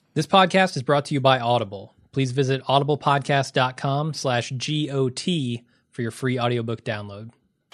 This podcast is brought to you by Audible. Please visit audiblepodcast.com/GOT for your free audiobook download.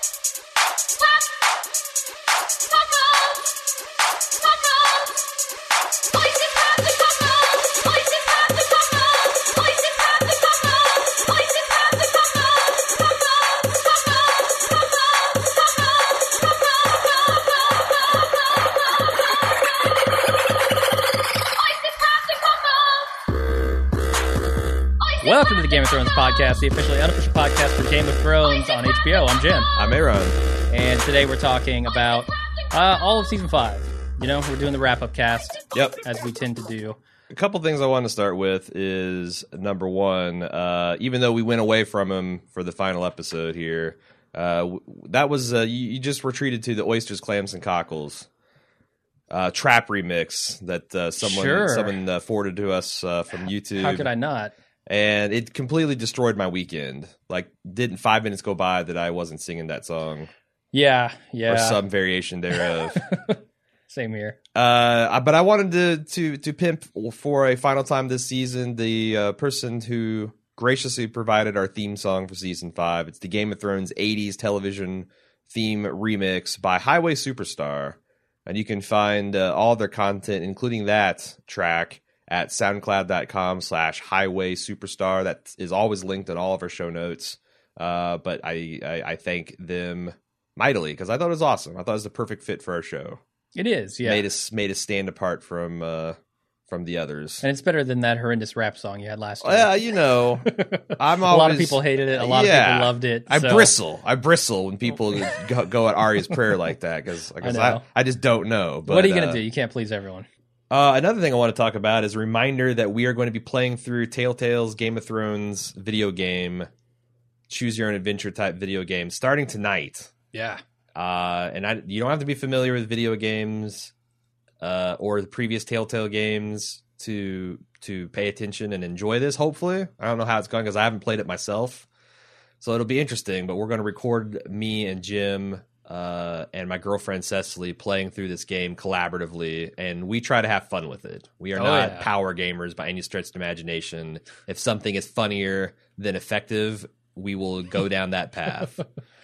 Welcome to the Game of Thrones podcast, the officially unofficial podcast for Game of Thrones on HBO. I'm Jim. I'm Aaron. And today we're talking about all of Season 5. You know, we're doing the wrap-up cast. Yep. As we tend to do. A couple things I want to start with is, number one, even though we went away from him for the final episode here, that was, you just were treated to the Oysters, Clams, and Cockles trap remix that someone forwarded to us from YouTube. How could I not? And it completely destroyed my weekend. Like, didn't 5 minutes go by that I wasn't singing that song. Yeah. Or some variation thereof. Same here. But I wanted to pimp for a final time this season the person who graciously provided our theme song for Season 5. It's the Game of Thrones 80s television theme remix by Highway Superstar. And you can find all their content, including that track, at soundcloud.com/Highway Superstar. That is always linked in all of our show notes. But I thank them mightily because I thought it was awesome. I thought it was the perfect fit for our show. It is, yeah. Made us stand apart from the others. And it's better than that horrendous rap song you had last year. Yeah, you know, a lot of people hated it. A lot of people loved it. I bristle when people go at Arya's prayer like that because I just don't know. But, what are you going to do? You can't please everyone. Another thing I want to talk about is a reminder that we are going to be playing through Telltale's Game of Thrones video game, choose your own adventure type video game, starting tonight. Yeah. You don't have to be familiar with video games or the previous Telltale games to pay attention and enjoy this, hopefully. I don't know how it's going because I haven't played it myself. So it'll be interesting, but we're going to record me and Jim and my girlfriend Cecily playing through this game collaboratively, and we try to have fun with it. We are not power gamers by any stretch of the imagination. If something is funnier than effective, we will go down that path.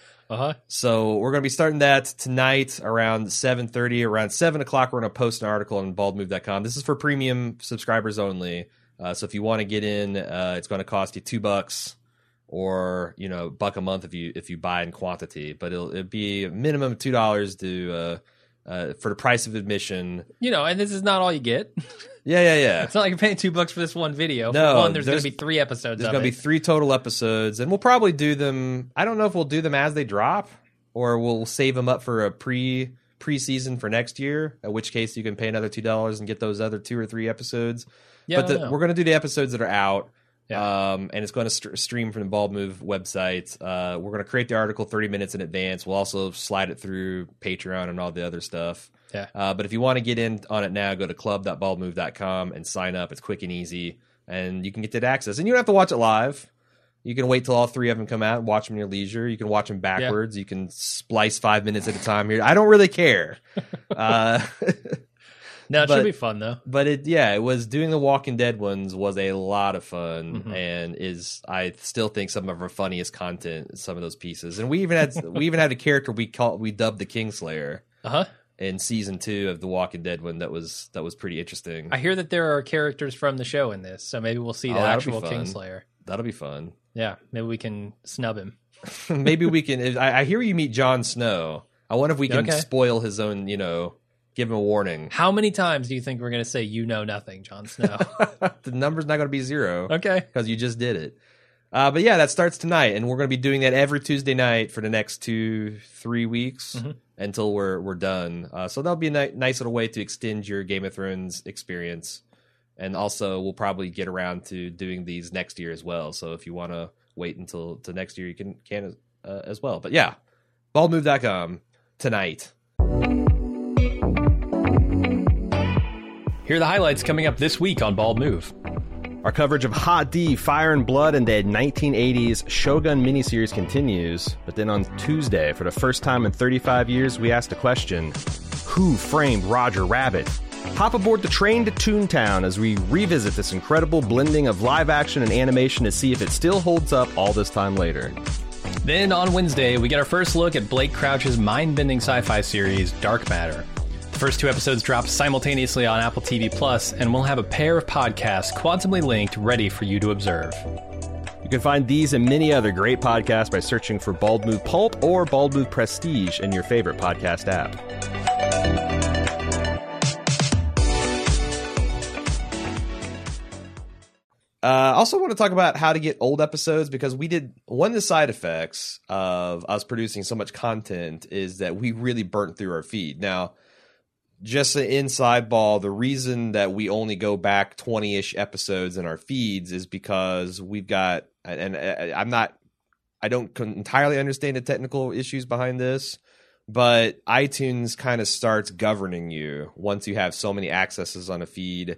So we're going to be starting that tonight around 7:30. Around 7 o'clock, we're going to post an article on baldmove.com. This is for premium subscribers only. So if you want to get in, it's going to cost you $2 or $1 a month if you buy in quantity. But it'll be a minimum of $2 to for the price of admission. And this is not all you get. Yeah. It's not like you're paying $2 for this one video. No, for one, there's going to be 3 episodes. There's going to be 3 total episodes, and we'll probably do them. I don't know if we'll do them as they drop, or we'll save them up for a pre-season for next year. At which case, you can pay another $2 and get those other 2 or 3 episodes. Yeah, but we're going to do the episodes that are out. Yeah. And it's going to stream from the Bald Move website. We're going to create the article 30 minutes in advance. We'll also slide it through Patreon and all the other stuff. Yeah. But if you want to get in on it now, go to club.baldmove.com and sign up. It's quick and easy, and you can get that access. And you don't have to watch it live. You can wait till all 3 of them come out and watch them in your leisure. You can watch them backwards. Yeah. You can splice 5 minutes at a time here. I don't really care. No, it should be fun though. But it was doing the Walking Dead ones was a lot of fun, and I still think some of our funniest content, some of those pieces. And we even had a character we dubbed the Kingslayer. In season 2 of the Walking Dead one that was pretty interesting. I hear that there are characters from the show in this, so maybe we'll see the actual Kingslayer. That'll be fun. Yeah, maybe we can snub him. Maybe we can. I hear you meet Jon Snow. I wonder if we can spoil his own, give him a warning. How many times do you think we're going to say you know nothing, Jon Snow? The number's not going to be 0. Okay. Because you just did it. But yeah, that starts tonight, and we're going to be doing that every Tuesday night for the next 2-3 weeks until we're done. So that'll be a nice little way to extend your Game of Thrones experience. And also, we'll probably get around to doing these next year as well. So if you want to wait until next year, you can as well. But yeah, baldmove.com tonight. Here are the highlights coming up this week on Bald Move. Our coverage of Hot D, Fire and Blood, and the 1980s Shogun miniseries continues. But then on Tuesday, for the first time in 35 years, we asked a question: who framed Roger Rabbit? Hop aboard the train to Toontown as we revisit this incredible blending of live action and animation to see if it still holds up all this time later. Then on Wednesday, we get our first look at Blake Crouch's mind-bending sci-fi series, Dark Matter. The first 2 episodes drop simultaneously on Apple TV Plus, and we'll have a pair of podcasts quantumly linked ready for you to observe. You can find these and many other great podcasts by searching for Bald Move Pulp or Bald Move Prestige in your favorite podcast app. I also want to talk about how to get old episodes, because one of the side effects of us producing so much content is that we really burnt through our feed. Now, just an inside ball, the reason that we only go back 20-ish episodes in our feeds is because we've got, and I don't entirely understand the technical issues behind this, but iTunes kind of starts governing you once you have so many accesses on a feed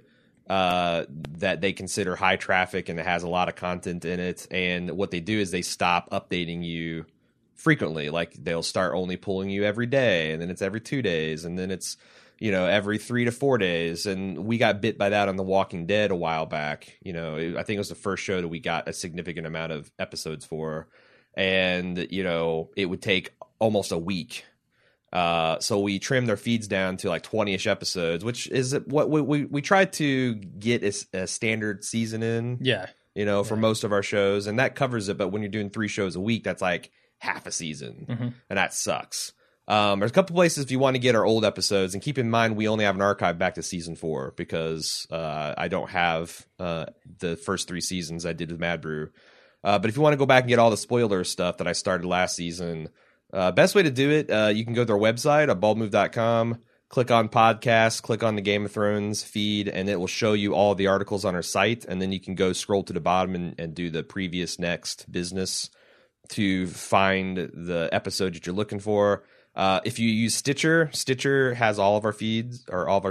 that they consider high traffic and it has a lot of content in it. And what they do is they stop updating you frequently. Like, they'll start only pulling you every day, and then it's every 2 days, and then it's, every 3 to 4 days. And we got bit by that on The Walking Dead a while back. I think it was the first show that we got a significant amount of episodes for, and it would take almost a week. So we trimmed their feeds down to like 20-ish episodes, which is what we tried to get a standard season in. Yeah. For most of our shows, and that covers it. But when you're doing 3 shows a week, that's like half a season, and that sucks. There's a couple places if you want to get our old episodes, and keep in mind we only have an archive back to season 4 because I don't have the first 3 seasons I did with Mad Brew. But if you want to go back and get all the spoiler stuff that I started last season, best way to do it, you can go to their website at baldmove.com, click on podcasts, click on the Game of Thrones feed, and it will show you all the articles on our site. And then you can go scroll to the bottom and do the previous next business to find the episode that you're looking for. If you use Stitcher has all of our feeds, or all of our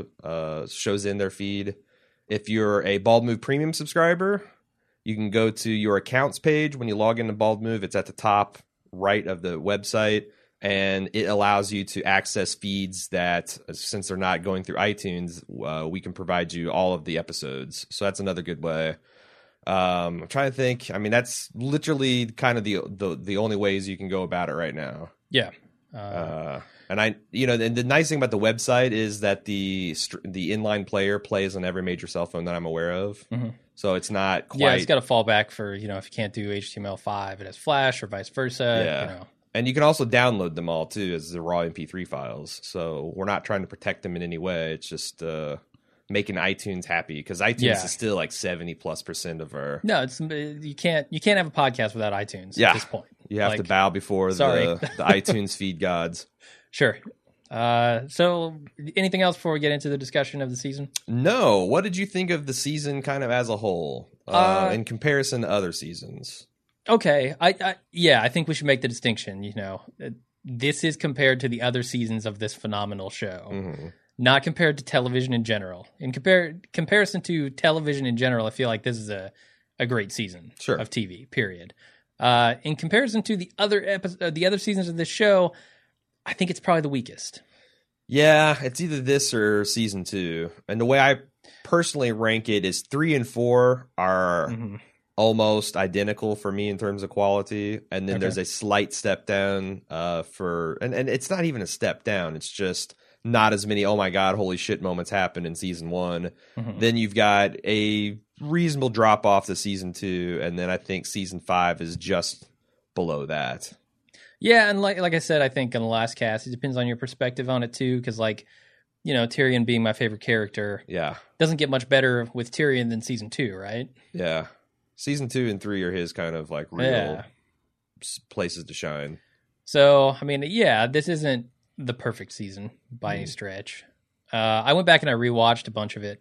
shows in their feed. If you're a Bald Move Premium subscriber, you can go to your accounts page when you log into Bald Move. It's at the top right of the website, and it allows you to access feeds that, since they're not going through iTunes, we can provide you all of the episodes. So that's another good way. I'm trying to think. I mean, that's literally kind of the only ways you can go about it right now. Yeah. And and the nice thing about the website is that the inline player plays on every major cell phone that I'm aware of. So it's not quite. Yeah, it's got a fallback for, if you can't do HTML5, it has Flash or vice versa. Yeah. And you can also download them all too as the raw MP3 files. So we're not trying to protect them in any way. It's just making iTunes happy, because iTunes is still like 70+% of our. No, it's you can't have a podcast without iTunes at this point. You have to bow before the iTunes feed gods. Sure. So anything else before we get into the discussion of the season? No. What did you think of the season kind of as a whole in comparison to other seasons? Okay. I think we should make the distinction, this is compared to the other seasons of this phenomenal show, not compared to television in general. In comparison to television in general, I feel like this is a great season of TV, period. In comparison to the other seasons of this show, I think it's probably the weakest. Yeah, it's either this or season 2. And the way I personally rank it is 3 and 4 are almost identical for me in terms of quality. And then there's a slight step down and it's not even a step down. It's just not as many, oh my God, holy shit moments happen in season 1. Then you've got a reasonable drop off to season 2. And then I think season 5 is just below that. Yeah, and like I said, I think in the last cast, it depends on your perspective on it too, because Tyrion being my favorite character, doesn't get much better with Tyrion than season 2, right? Yeah, season 2 and 3 are his kind of like real places to shine. So I mean, this isn't the perfect season by any stretch. I went back and I rewatched a bunch of it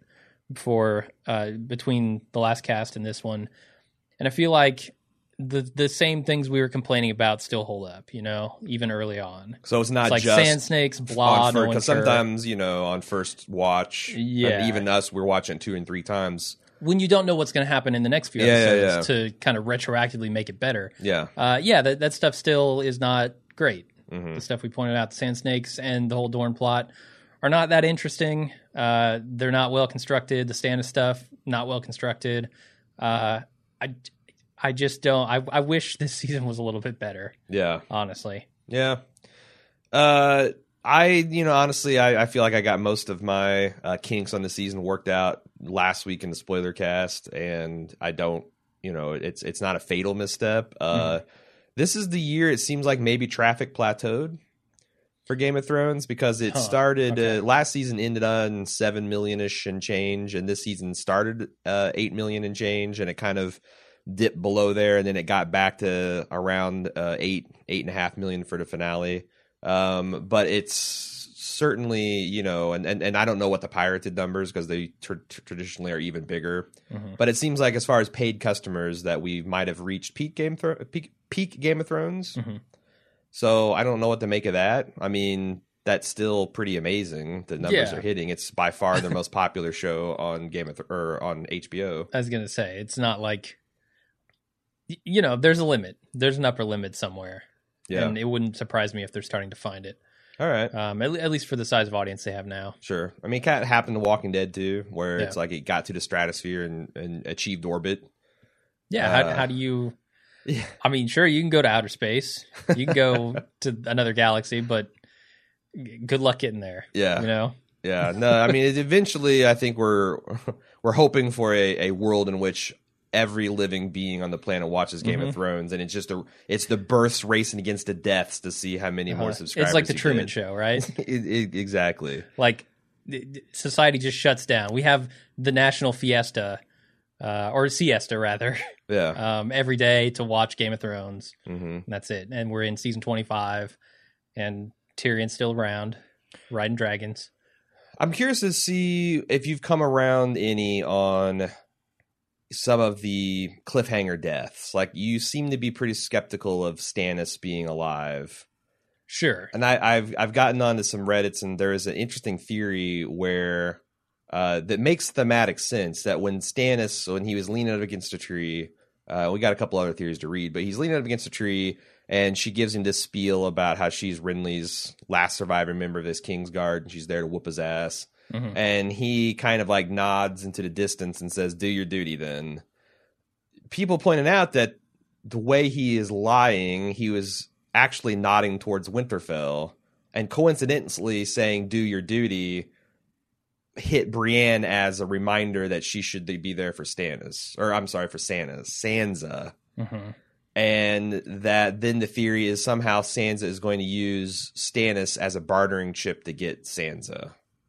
between the last cast and this one, and I feel like the same things we were complaining about still hold up, even early on. So it's not like just sand snakes, blah, because sometimes, on first watch, and even us, we're watching 2 and 3 times. When you don't know what's going to happen in the next few episodes to kind of retroactively make it better. That stuff still is not great. The stuff we pointed out, the sand snakes and the whole Dorne plot are not that interesting. They're not well constructed. The Stannis stuff, not well constructed. I just don't. I wish this season was a little bit better. Yeah. Honestly. Yeah. Honestly, I feel like I got most of my kinks on the season worked out last week in the spoiler cast, and I don't, it's not a fatal misstep. This is the year it seems like maybe traffic plateaued for Game of Thrones, because it started last season ended on 7 million-ish and change, and this season started 8 million and change, and it kind of dipped below there, and then it got back to around 8.5 million for the finale. But it's certainly, and I don't know what the pirated numbers, because they traditionally are even bigger. But it seems like as far as paid customers that we might have reached peak Game of Thrones. So I don't know what to make of that. I mean, that's still pretty amazing. The numbers are hitting. It's by far their most popular show on on HBO. I was gonna say, it's not like, there's a limit. There's an upper limit somewhere. Yeah. And it wouldn't surprise me if they're starting to find it. All right. At least for the size of audience they have now. Sure. I mean, it kind of happened to Walking Dead too, where it's like it got to the stratosphere and achieved orbit. Yeah. How do you? Yeah. I mean, sure, you can go to outer space, you can go to another galaxy, but good luck getting there. Yeah. Yeah. No, I mean, eventually, I think we're hoping for a world in which every living being on the planet watches Game of Thrones, and it's the births racing against the deaths to see how many more subscribers. It's like the Truman Show, right? Exactly. Like society just shuts down. We have the national fiesta, or siesta rather. Yeah. Every day to watch Game of Thrones. And that's it. And we're in season 25, and Tyrion's still around, riding dragons. I'm curious to see if you've come around any on some of the cliffhanger deaths. Like, you seem to be pretty skeptical of Stannis being alive. Sure. And I've gotten onto some Reddits, and there is an interesting theory where that makes thematic sense, that when he was leaning up against a tree, we got a couple other theories to read, but he's leaning up against a tree, and she gives him this spiel about how she's Renly's last surviving member of this Kingsguard, and she's there to whoop his ass. And he kind of like nods into the distance and says, "Do your duty then." People pointed out that the way he is lying, he was actually nodding towards Winterfell, and coincidentally saying "do your duty" hit Brienne as a reminder that she should be there for Stannis, or I'm sorry, for Sansa. And that then the theory is somehow Sansa is going to use Stannis as a bartering chip to get Sansa.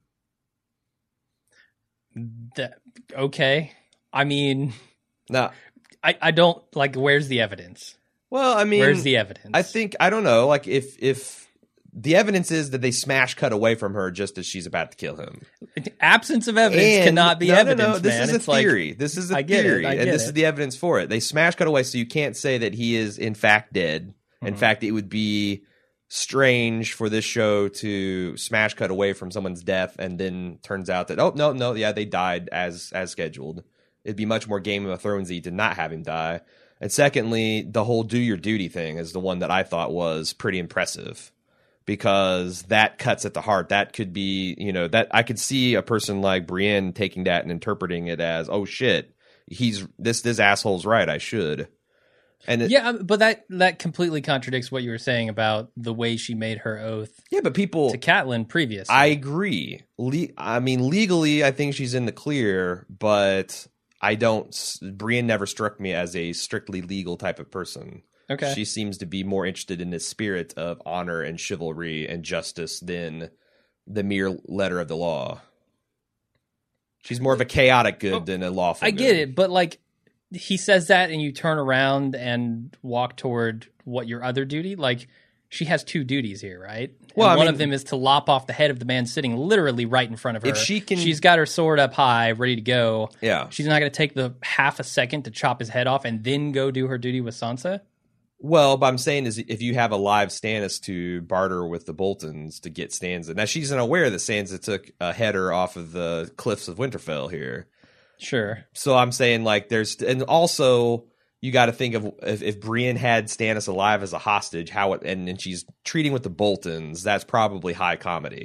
Okay. I mean, no, I don't, like, where's the evidence? Well, I mean, where's the evidence? I don't know. Like, if the evidence is that they smash cut away from her just as she's about to kill him. Absence of evidence cannot be evidence. No, this man. is a theory. This is a theory, and this is the evidence for it. They smash cut away, so you can't say that he is in fact dead. In fact, it would be strange for this show to smash cut away from someone's death and then turns out that they died as scheduled. It'd be much more Game of Thronesy to not have him die. And secondly, the whole "do your duty" thing is the one that I thought was pretty impressive, because that cuts at the heart. That could be, that I could see a person like Brienne taking that and interpreting it as, "Oh shit, this asshole's right, I should." And but that completely contradicts what you were saying about the way she made her oath. Yeah, but people to Catelyn previously. I agree. I mean, legally, I think she's in the clear, but Brienne never struck me as a strictly legal type of person. Okay, she seems to be more interested in the spirit of honor and chivalry and justice than the mere letter of the law. She's more of a chaotic good than a lawful. I get it, but like, he says that and you turn around and walk toward what your other duty, like, she has two duties here, right? Well, one of them is to lop off the head of the man sitting literally right in front of her. If she's got her sword up high, ready to go. Yeah. She's not going to take the half a second to chop his head off and then go do her duty with Sansa. Well, but I'm saying is, if you have a live Stannis to barter with the Boltons to get Sansa. Now, she's unaware that Sansa took a header off of the cliffs of Winterfell here. Sure. So I'm saying, like, and also you got to think of if Brienne had Stannis alive as a hostage, and she's treating with the Boltons, that's probably high comedy.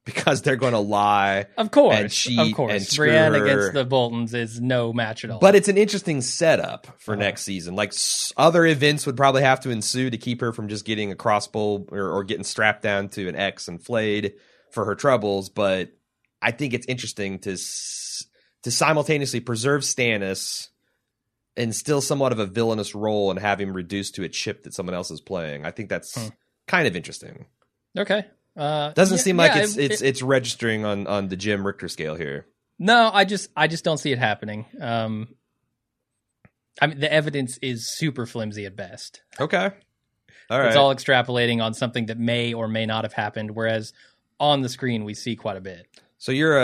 because they're going to lie. Of course. And cheat of course. and screw Brienne her. against the Boltons is no match at all. But it's an interesting setup for next season. Like other events would probably have to ensue to keep her from just getting a crossbow or getting strapped down to an X and flayed for her troubles. But I think it's interesting to simultaneously preserve Stannis and still somewhat of a villainous role and have him reduced to a chip that someone else is playing. I think that's kind of interesting. Okay. Doesn't seem like it's registering on the Jim Richter scale here. No, I just don't see it happening. I mean, the evidence is super flimsy at best. Okay. All right. It's all extrapolating on something that may or may not have happened, whereas on the screen we see quite a bit. So you're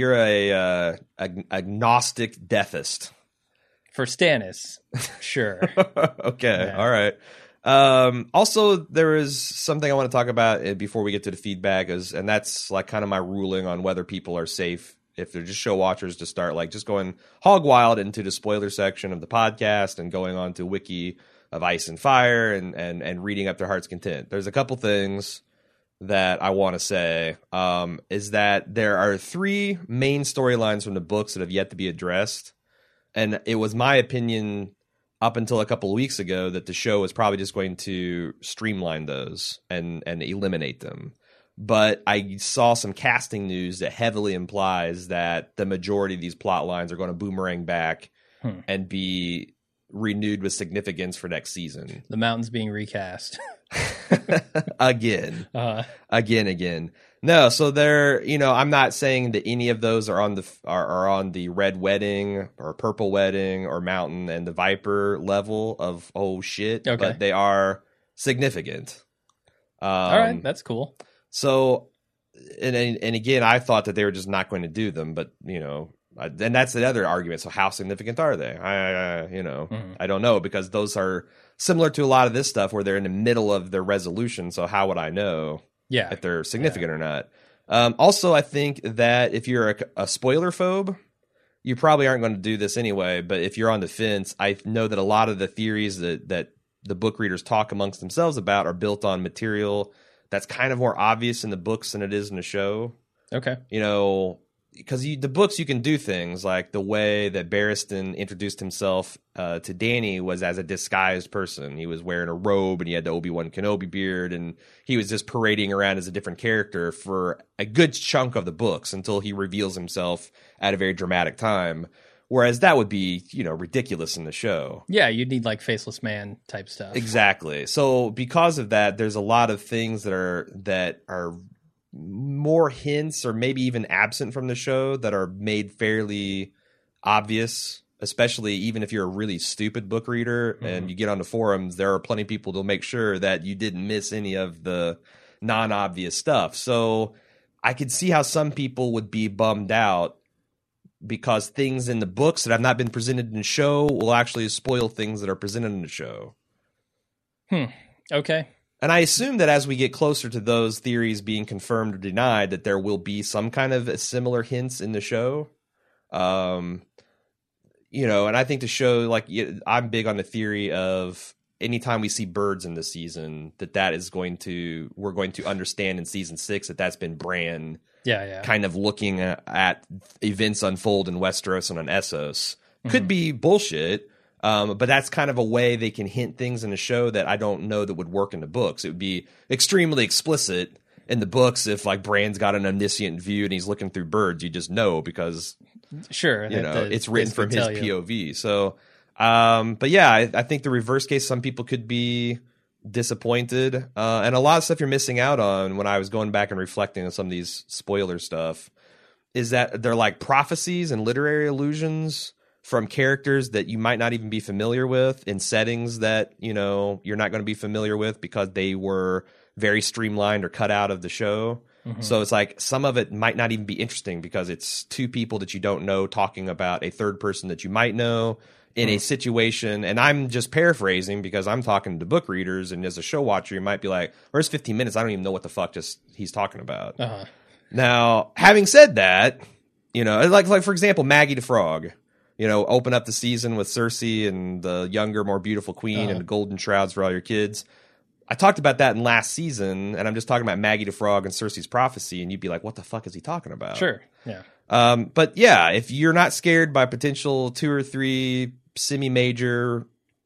a agnostic deathist. For Stannis, sure. Okay, Yeah. all right. Also, there is something I want to talk about before we get to the feedback, and that's like kind of my ruling on whether people are safe if they're just show watchers to start like just going hog wild into the spoiler section of the podcast and going on to Wiki of Ice and Fire and reading up their heart's content. There's a couple things that I want to say is that there are 3 main storylines from the books that have yet to be addressed. And it was my opinion up until a couple of weeks ago that the show was probably just going to streamline those and eliminate them. But I saw some casting news that heavily implies that the majority of these plot lines are going to boomerang back and be renewed with significance for next season. The mountain's being recast. Again. Again. No, so they're, I'm not saying that any of those are on the Red Wedding or Purple Wedding or Mountain and the Viper level of oh shit, but they are significant. All right, that's cool. So, and again, I thought that they were just not going to do them, but and that's the other argument. So, how significant are they? I don't know, because those are similar to a lot of this stuff where they're in the middle of their resolution. So, how would I know? Yeah, if they're significant or not. Also, I think that if you're a spoiler phobe, you probably aren't going to do this anyway. But if you're on the fence, I know that a lot of the theories that the book readers talk amongst themselves about are built on material that's kind of more obvious in the books than it is in the show. Okay. Because the books, you can do things like the way that Barristan introduced himself to Dany was as a disguised person. He was wearing a robe and he had the Obi-Wan Kenobi beard, and he was just parading around as a different character for a good chunk of the books until he reveals himself at a very dramatic time. Whereas that would be, ridiculous in the show. Yeah, you'd need like Faceless Man type stuff. Exactly. So because of that, there's a lot of things that are more hints or maybe even absent from the show that are made fairly obvious, especially even if you're a really stupid book reader and you get on the forums, there are plenty of people to make sure that you didn't miss any of the non-obvious stuff. So I could see how some people would be bummed out because things in the books that have not been presented in the show will actually spoil things that are presented in the show. Okay. And I assume that as we get closer to those theories being confirmed or denied, that there will be some kind of similar hints in the show. And I think the show, I'm big on the theory of anytime we see birds in this season, we're going to understand in season 6 that's been Bran kind of looking at events unfold in Westeros and on Essos. Could be bullshit. But that's kind of a way they can hint things in the show that I don't know that would work in the books. It would be extremely explicit in the books if Bran's got an omniscient view and he's looking through birds. You just know because it's written from his POV. So, but yeah, I think the reverse case, some people could be disappointed, and a lot of stuff you're missing out on. When I was going back and reflecting on some of these spoiler stuff, is that they're like prophecies and literary allusions from characters that you might not even be familiar with in settings that, you're not going to be familiar with because they were very streamlined or cut out of the show. So it's like some of it might not even be interesting because it's 2 people that you don't know talking about a third person that you might know in a situation. And I'm just paraphrasing because I'm talking to book readers, and as a show watcher, you might be like, where's 15 minutes? I don't even know what the fuck he's talking about. Now, having said that, like for example, Maggie the Frog. Open up the season with Cersei and the younger, more beautiful queen and the golden shrouds for all your kids. I talked about that in last season, and I'm just talking about Maggie the Frog and Cersei's prophecy, and you'd be like, what the fuck is he talking about? Sure, yeah. But yeah, if you're not scared by potential 2 or 3 semi-major,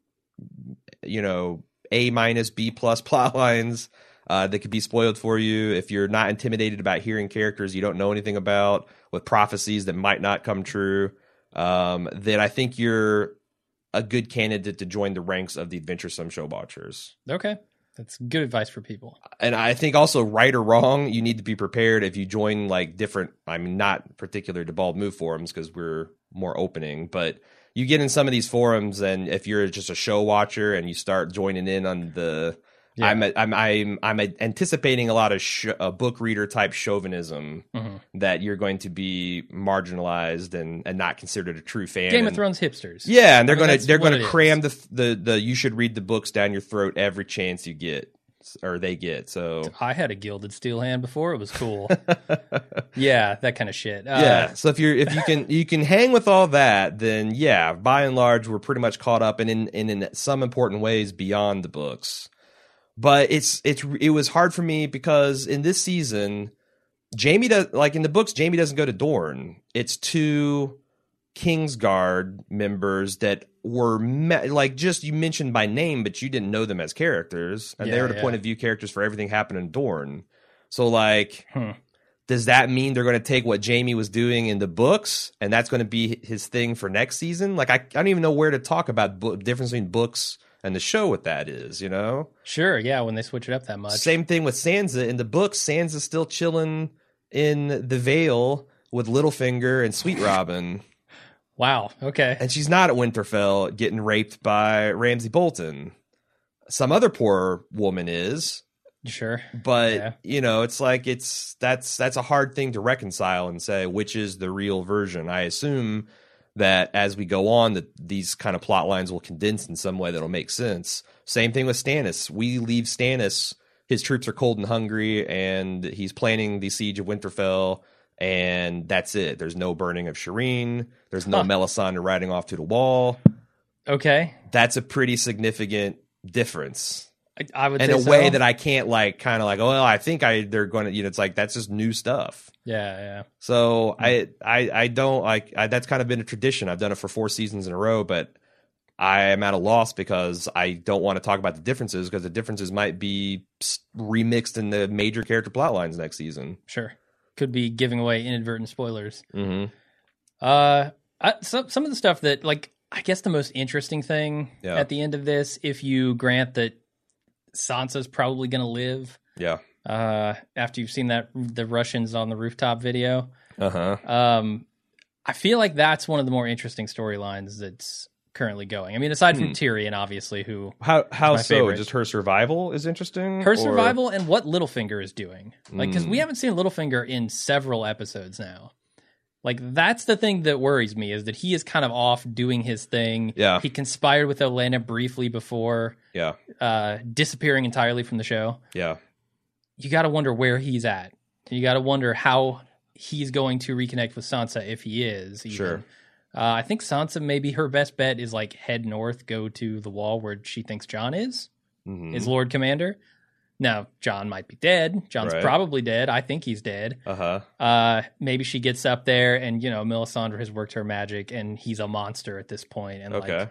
A-, B+ plot lines that could be spoiled for you, if you're not intimidated about hearing characters you don't know anything about with prophecies that might not come true, then I think you're a good candidate to join the ranks of the adventuresome show watchers. Okay. That's good advice for people. And I think also, right or wrong, you need to be prepared if you join like different, I mean, not particular to Bald Move forums because we're more opening, but you get in some of these forums, and if you're just a show watcher and you start joining in on the, yeah. I'm anticipating a lot of book reader type chauvinism that you're going to be marginalized and not considered a true fan. Game of Thrones hipsters. Yeah, and they're going to cram the you should read the books down your throat every chance you get, or they get. So I had a Gilded Steel Hand before. It was cool. Yeah, that kind of shit. Yeah. So if you can hang with all that, then yeah, by and large, we're pretty much caught up, and in some important ways beyond the books. But it was hard for me because in this season, Jaime does, like in the books, Jaime doesn't go to Dorne. It's 2 Kingsguard members that were just you mentioned by name, but you didn't know them as characters, and they were the point of view characters for everything happening in Dorne. So does that mean they're going to take what Jaime was doing in the books, and that's going to be his thing for next season? Like I don't even know where to talk about the difference between books and the show what that is, Sure, yeah, when they switch it up that much. Same thing with Sansa. In the books, Sansa's still chilling in the Vale with Littlefinger and Sweet Robin. Wow, okay. And she's not at Winterfell getting raped by Ramsay Bolton. Some other poor woman is. Sure. But, it's like that's a hard thing to reconcile and say which is the real version. I assume that as we go on, that these kind of plot lines will condense in some way that'll make sense. Same thing with Stannis. We leave Stannis, his troops are cold and hungry, and he's planning the siege of Winterfell, and that's it. There's no burning of Shireen. There's no Melisandre riding off to the wall. Okay. That's a pretty significant difference. I would in say a way that I can't I think they're going to, it's like, that's just new stuff. Yeah. So I don't like, that's kind of been a tradition. I've done it for 4 seasons in a row, but I am at a loss because I don't want to talk about the differences because the differences might be remixed in the major character plot lines next season. Sure. Could be giving away inadvertent spoilers. Mm-hmm. Some of the stuff that, like, I guess the most interesting thing at the end of this, if you grant that Sansa's probably going to live. Yeah. After you've seen the Russians on the rooftop video. Uh-huh. I feel like that's one of the more interesting storylines that's currently going. I mean, aside from Tyrion, obviously, who how so? Favorite. Just her survival is interesting. Her survival and what Littlefinger is doing. Like, because we haven't seen Littlefinger in several episodes now. Like, that's the thing that worries me, is that he is kind of off doing his thing. Yeah. He conspired with Olenna briefly before disappearing entirely from the show. Yeah. You got to wonder where he's at. You got to wonder how he's going to reconnect with Sansa, if he is. Even. Sure. I think Sansa, maybe her best bet is like head north, go to the wall where she thinks Jon is Lord Commander. Now, Jon might be dead. Jon's probably dead. I think he's dead. Maybe she gets up there and, Melisandre has worked her magic and he's a monster at this point. And like,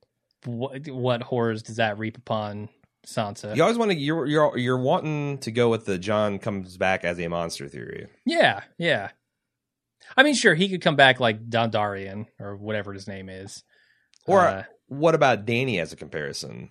what horrors does that reap upon Sansa? You always want to, you're wanting to go with the Jon comes back as a monster theory. Yeah. I mean, sure, he could come back like Dondarrion or whatever his name is. Or what about Dany as a comparison?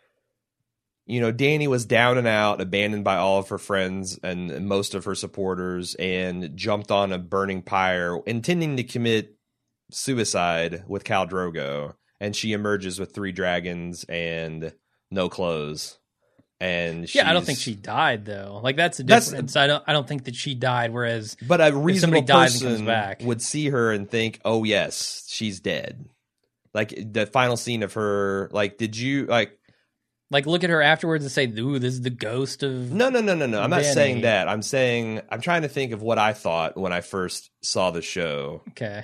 Dany was down and out, abandoned by all of her friends and most of her supporters, and jumped on a burning pyre, intending to commit suicide with Khal Drogo. And she emerges with 3 dragons and no clothes. And I don't think she died though. Like, that's the difference. I don't think that she died. Whereas, but a reasonable person comes back, would see her and think, "Oh yes, she's dead." Like the final scene of her. Like, did you like look at her afterwards and say, "Ooh, this is the ghost of"? No. I'm not saying that. I'm trying to think of what I thought when I first saw the show. Okay.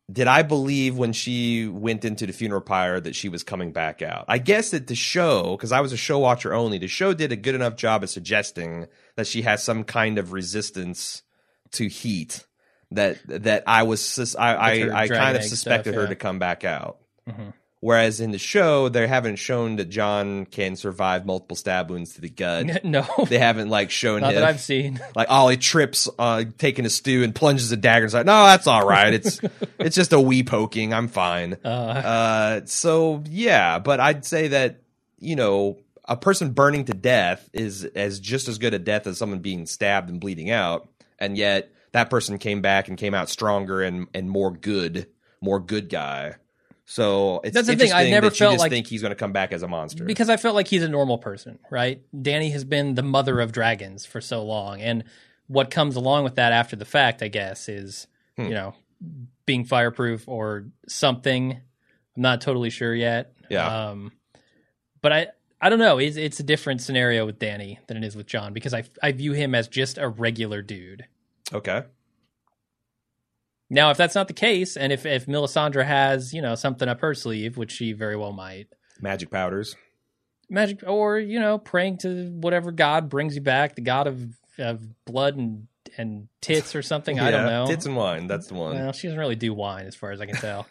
did I believe when she went into the funeral pyre that she was coming back out? I guess that the show, because I was a show watcher only, the show did a good enough job of suggesting that she has some kind of resistance to heat that I kind of suspected her to come back out. Mm-hmm. Whereas in the show, they haven't shown that John can survive multiple stab wounds to the gut. No. They haven't, like, shown Not him. that I've seen. Like, Ollie trips taking a stew and plunges a dagger inside. No, that's all right. It's just a wee poking. I'm fine. So, yeah. But I'd say that, you know, a person burning to death is just as good a death as someone being stabbed and bleeding out. And yet, that person came back and came out stronger and more good guy. So it's that's the thing. I never that felt you just like think he's going to come back as a monster because I felt like he's a normal person, right? Dany has been the mother of dragons for so long, and what comes along with that after the fact, I guess, is you know, being fireproof or something. I'm not totally sure yet. Yeah. But I don't know. It's a different scenario with Dany than it is with Jon because I view him as just a regular dude. Okay. Now, if that's not the case, and if Melisandre has, you know, something up her sleeve, which she very well might. Magic powders. Or, you know, praying to whatever god brings you back, the god of blood and tits or something. Yeah, I don't know. Tits and wine, that's the one. Well, she doesn't really do wine as far as I can tell.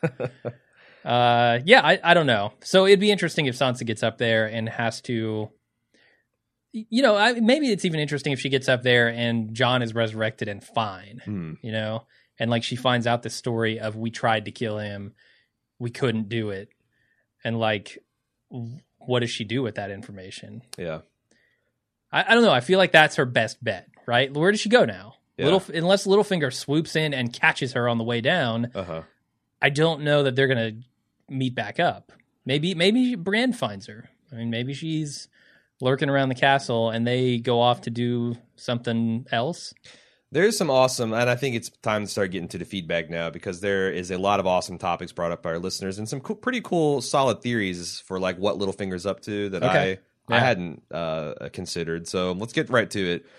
I don't know. So it'd be interesting if Sansa gets up there and has to... You know, maybe it's even interesting if she gets up there and Jon is resurrected and fine, you know? And, like, she finds out the story of we tried to kill him, we couldn't do it. And, like, what does she do with that information? Yeah. I don't know. I feel like that's her best bet, right? Where does she go now? Yeah. Unless Littlefinger swoops in and catches her on the way down, I don't know that they're going to meet back up. Maybe Brienne finds her. I mean, maybe she's lurking around the castle and they go off to do something else. There's some awesome, and I think it's time to start getting to the feedback now because there is a lot of awesome topics brought up by our listeners and some pretty cool, solid theories for like what Littlefinger's up to that I hadn't considered. So let's get right to it.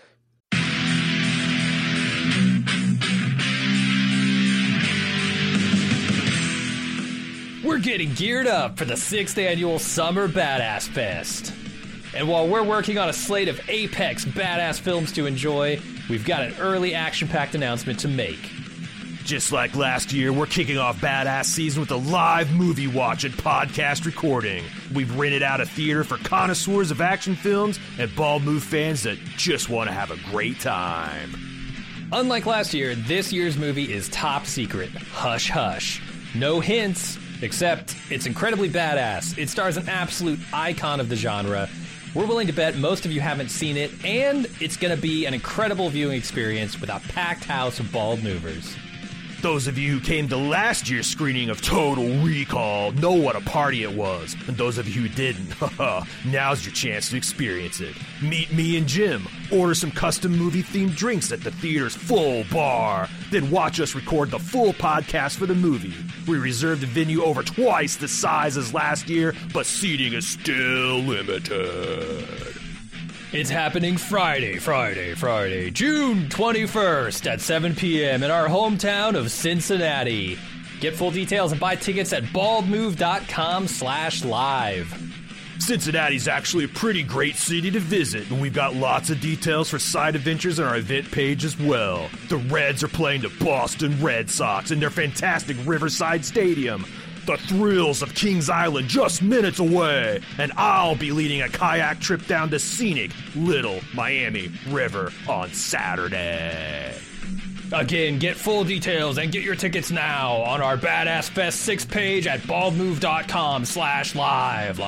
We're getting geared up for the 6th annual Summer Badass Fest. And while we're working on a slate of apex badass films to enjoy, we've got an early action-packed announcement to make. Just like last year, we're kicking off Badass Season with a live movie watch and podcast recording. We've rented out a theater for connoisseurs of action films and Bald Move fans that just want to have a great time. Unlike last year, this year's movie is top secret. Hush, hush. No hints, except it's incredibly badass. It stars an absolute icon of the genre. We're willing to bet most of you haven't seen it, and it's going to be an incredible viewing experience with a packed house of bald movers. Those of you who came to last year's screening of Total Recall know what a party it was. And those of you who didn't, now's your chance to experience it. Meet me and Jim, order some custom movie-themed drinks at the theater's full bar, then watch us record the full podcast for the movie. We reserved the venue over twice the size as last year, but seating is still limited. It's happening Friday, June 21st at 7 p.m. in our hometown of Cincinnati. Get full details and buy tickets at baldmove.com/live. Cincinnati's actually a pretty great city to visit, and we've got lots of details for side adventures on our event page as well. The Reds are playing the Boston Red Sox in their fantastic Riverside Stadium. The thrills of Kings Island just minutes away, and I'll be leading a kayak trip down the scenic Little Miami River on Saturday. Again, get full details and get your tickets now on our Badass Fest 6 page at baldmove.com/live.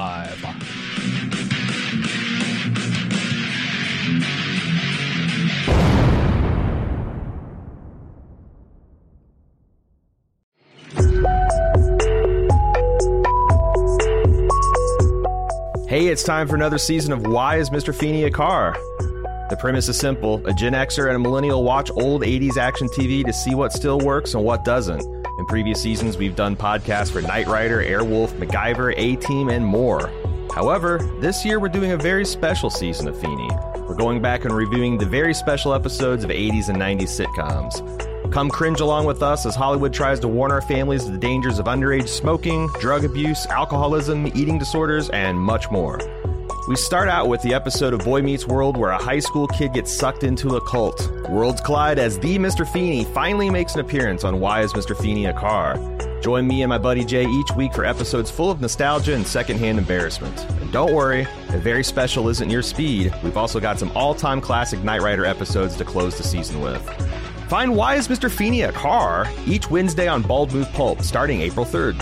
Hey, it's time for another season of Why is Mr. Feeney a Car? The premise is simple. A Gen Xer and a millennial watch old 80s action TV to see what still works and what doesn't. In previous seasons, we've done podcasts for Knight Rider, Airwolf, MacGyver, A-Team, and more. However, this year we're doing a very special season of Feeney. We're going back and reviewing the very special episodes of 80s and 90s sitcoms. Come cringe along with us as Hollywood tries to warn our families of the dangers of underage smoking, drug abuse, alcoholism, eating disorders, and much more. We start out with the episode of Boy Meets World where a high school kid gets sucked into a cult. Worlds collide as the Mr. Feeney finally makes an appearance on Why Is Mr. Feeney a Car? Join me and my buddy Jay each week for episodes full of nostalgia and secondhand embarrassment. And don't worry, if very special isn't your speed, we've also got some all-time classic Knight Rider episodes to close the season with. Find Why Is Mr. Feeney a Car? Each Wednesday on Bald Move Pulp, starting April 3rd.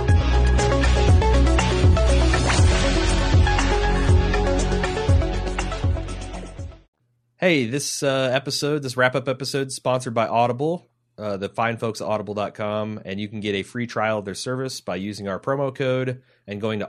Hey, this wrap-up episode is sponsored by Audible, the fine folks at audible.com, and you can get a free trial of their service by using our promo code and going to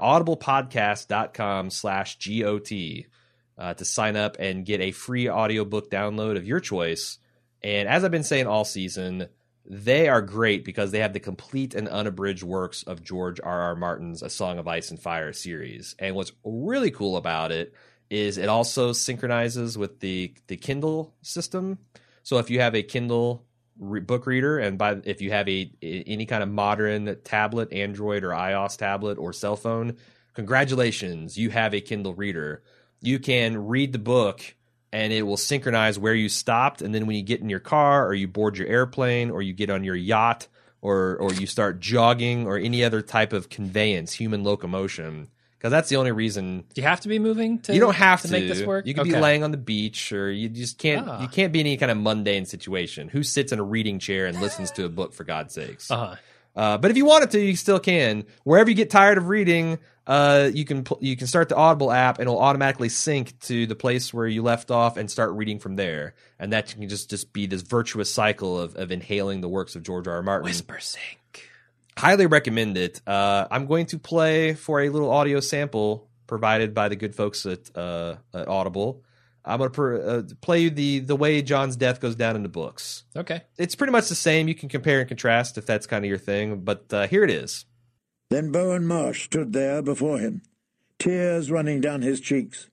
audiblepodcast.com/GOT to sign up and get a free audiobook download of your choice. And as I've been saying all season, they are great because they have the complete and unabridged works of George R.R. Martin's A Song of Ice and Fire series. And what's really cool about it is it also synchronizes with the Kindle system. So if you have a Kindle book reader, and if you have any kind of modern tablet, Android or iOS tablet or cell phone, congratulations, you have a Kindle reader. You can read the book and it will synchronize where you stopped. And then when you get in your car or you board your airplane or you get on your yacht or you start jogging or any other type of conveyance, human locomotion, because that's the only reason. Do you have to be moving to? You don't have to make this work. You can be laying on the beach, or you just can't. You can't be in any kind of mundane situation. Who sits in a reading chair and listens to a book, for God's sakes? But if you wanted to, you still can. Wherever you get tired of reading, you can start the Audible app, and it'll automatically sync to the place where you left off and start reading from there. And that can just be this virtuous cycle of inhaling the works of George R.R. Martin. Whisper sync. Highly recommend it. I'm going to play for a little audio sample provided by the good folks at Audible. I'm going to play you the way John's death goes down in the books. Okay. It's pretty much the same. You can compare and contrast if that's kind of your thing, but here it is. Then Bowen Marsh stood there before him, tears running down his cheeks.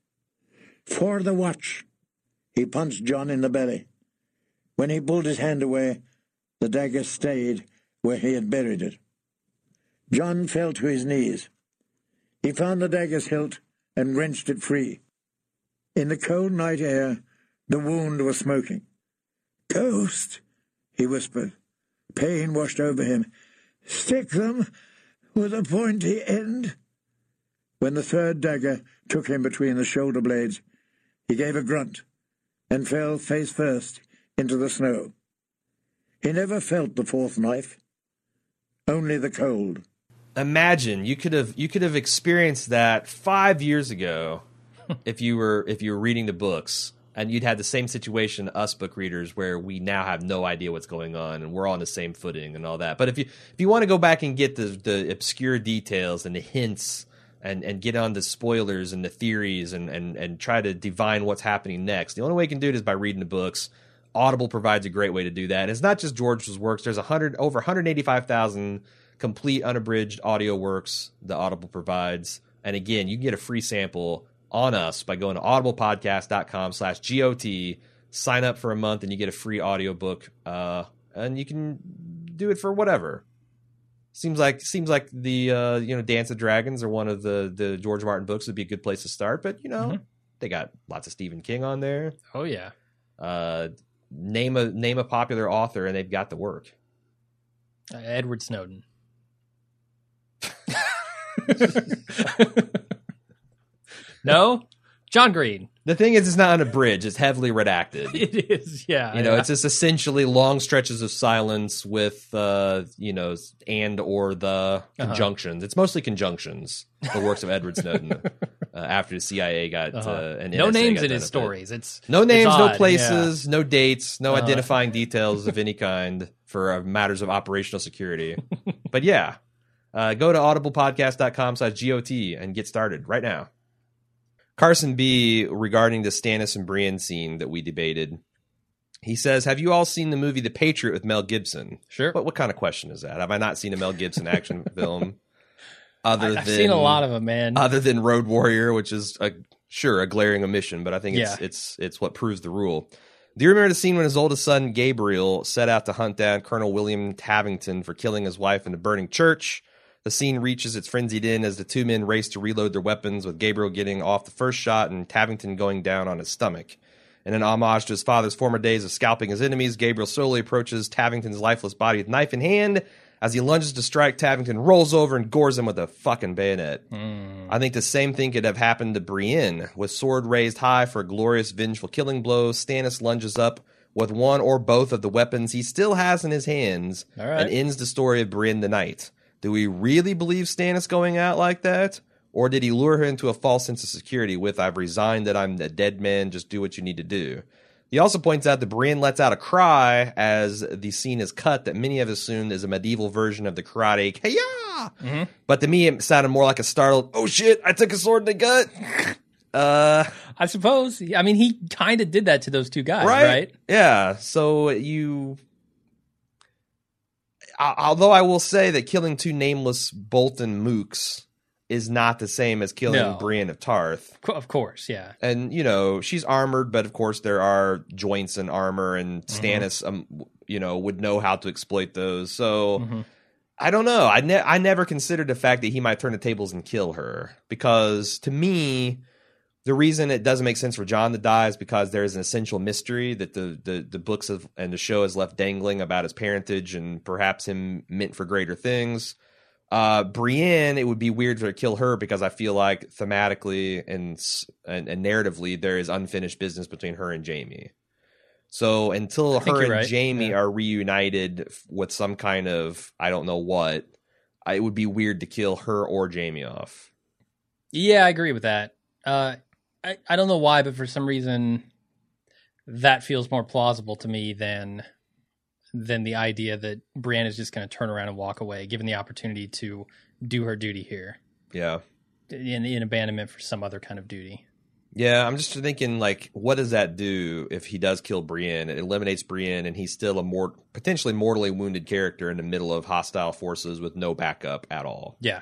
For the watch, he punched John in the belly. When he pulled his hand away, the dagger stayed where he had buried it. John fell to his knees. He found the dagger's hilt and wrenched it free. In the cold night air, the wound was smoking. "Ghost," he whispered. Pain washed over him. "Stick them with a pointy end." When the third dagger took him between the shoulder blades, he gave a grunt and fell face first into the snow. He never felt the fourth knife, only the cold. Imagine you could have experienced that 5 years ago if you were reading the books, and you'd had the same situation, us book readers, where we now have no idea what's going on and we're all on the same footing and all that. But if you want to go back and get the obscure details and the hints and get on the spoilers and the theories and try to divine what's happening next, the only way you can do it is by reading the books. Audible provides a great way to do that. And it's not just George's works. There's over 185,000 complete unabridged audio works that Audible provides. And again, you can get a free sample on us by going to audiblepodcast.com/GOT, sign up for a month, and you get a free audiobook. And you can do it for whatever. Seems like the Dance of Dragons or one of the George Martin books would be a good place to start. But they got lots of Stephen King on there. Oh yeah. Name a popular author and they've got the work. Edward Snowden. No? John Green. The thing is, it's not unabridged. It's heavily redacted. It is, yeah. It's just essentially long stretches of silence with, and or the conjunctions. It's mostly conjunctions, the works of Edward Snowden, after the CIA got and no NSA names got in his done with stories. It's no names, it's no odd, places, no dates, no identifying details of any kind for matters of operational security. But yeah, go to audiblepodcast.com/GOT and get started right now. Carson B, regarding the Stannis and Brienne scene that we debated, he says, "Have you all seen the movie The Patriot with Mel Gibson?" Sure. What kind of question is that? Have I not seen a Mel Gibson action film? I've seen a lot of them, man. Other than Road Warrior, which is a glaring omission, but I think it's what proves the rule. Do you remember the scene when his oldest son, Gabriel, set out to hunt down Colonel William Tavington for killing his wife in a burning church? The scene reaches its frenzied end as the two men race to reload their weapons, with Gabriel getting off the first shot and Tavington going down on his stomach. In an homage to his father's former days of scalping his enemies, Gabriel slowly approaches Tavington's lifeless body with knife in hand. As he lunges to strike, Tavington rolls over and gores him with a fucking bayonet. I think the same thing could have happened to Brienne. With sword raised high for a glorious, vengeful killing blow, Stannis lunges up with one or both of the weapons he still has in his hands and ends the story of Brienne the Knight. Do we really believe Stannis going out like that? Or did he lure her into a false sense of security with, I've resigned that I'm a dead man, just do what you need to do? He also points out that Brienne lets out a cry as the scene is cut that many have assumed is a medieval version of the karate Hi-ya! But to me, it sounded more like a startled, oh shit, I took a sword in the gut. I suppose. I mean, he kind of did that to those two guys, right? Yeah, so although I will say that killing two nameless Bolton mooks is not the same as killing Brienne of Tarth. Of course, yeah. And, she's armored, but of course there are joints in armor, and Stannis, would know how to exploit those. So, I don't know. I never considered the fact that he might turn the tables and kill her. Because, to me, the reason it doesn't make sense for Jon to die is because there is an essential mystery that the books and the show has left dangling about his parentage and perhaps him meant for greater things. Brienne, it would be weird to kill her because I feel like thematically and narratively there is unfinished business between her and Jaime. So until her and Jaime are reunited with some kind of, I don't know what, it would be weird to kill her or Jaime off. Yeah, I agree with that. I don't know why, but for some reason that feels more plausible to me than the idea that Brienne is just going to turn around and walk away, given the opportunity to do her duty here. Yeah. In abandonment for some other kind of duty. Yeah, I'm just thinking, what does that do if he does kill Brienne? It eliminates Brienne, and he's still a potentially mortally wounded character in the middle of hostile forces with no backup at all. Yeah.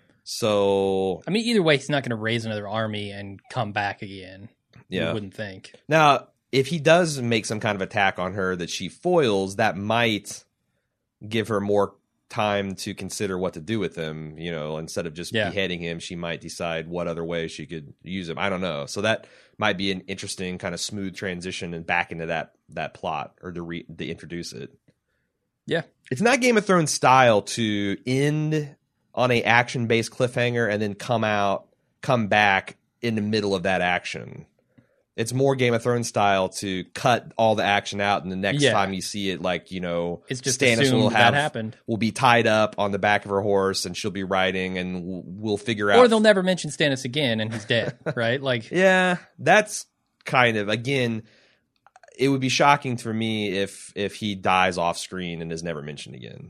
So... I mean, either way, he's not going to raise another army and come back again. Yeah. You wouldn't think. Now... if he does make some kind of attack on her that she foils, that might give her more time to consider what to do with him. Instead of just beheading him, she might decide what other way she could use him. I don't know. So that might be an interesting kind of smooth transition and back into that plot, or to introduce it. Yeah. It's not Game of Thrones style to end on a action-based cliffhanger and then come back in the middle of that action. It's more Game of Thrones style to cut all the action out, and the next time you see it, it's just Stannis will be tied up on the back of her horse, and she'll be riding, and we'll figure out. Or they'll never mention Stannis again, and he's dead, right? Yeah, that's kind of, again, it would be shocking for me if he dies off screen and is never mentioned again.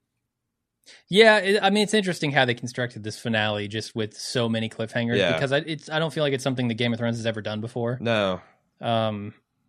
Yeah, it's interesting how they constructed this finale just with so many cliffhangers, because I don't feel like it's something that Game of Thrones has ever done before. No. And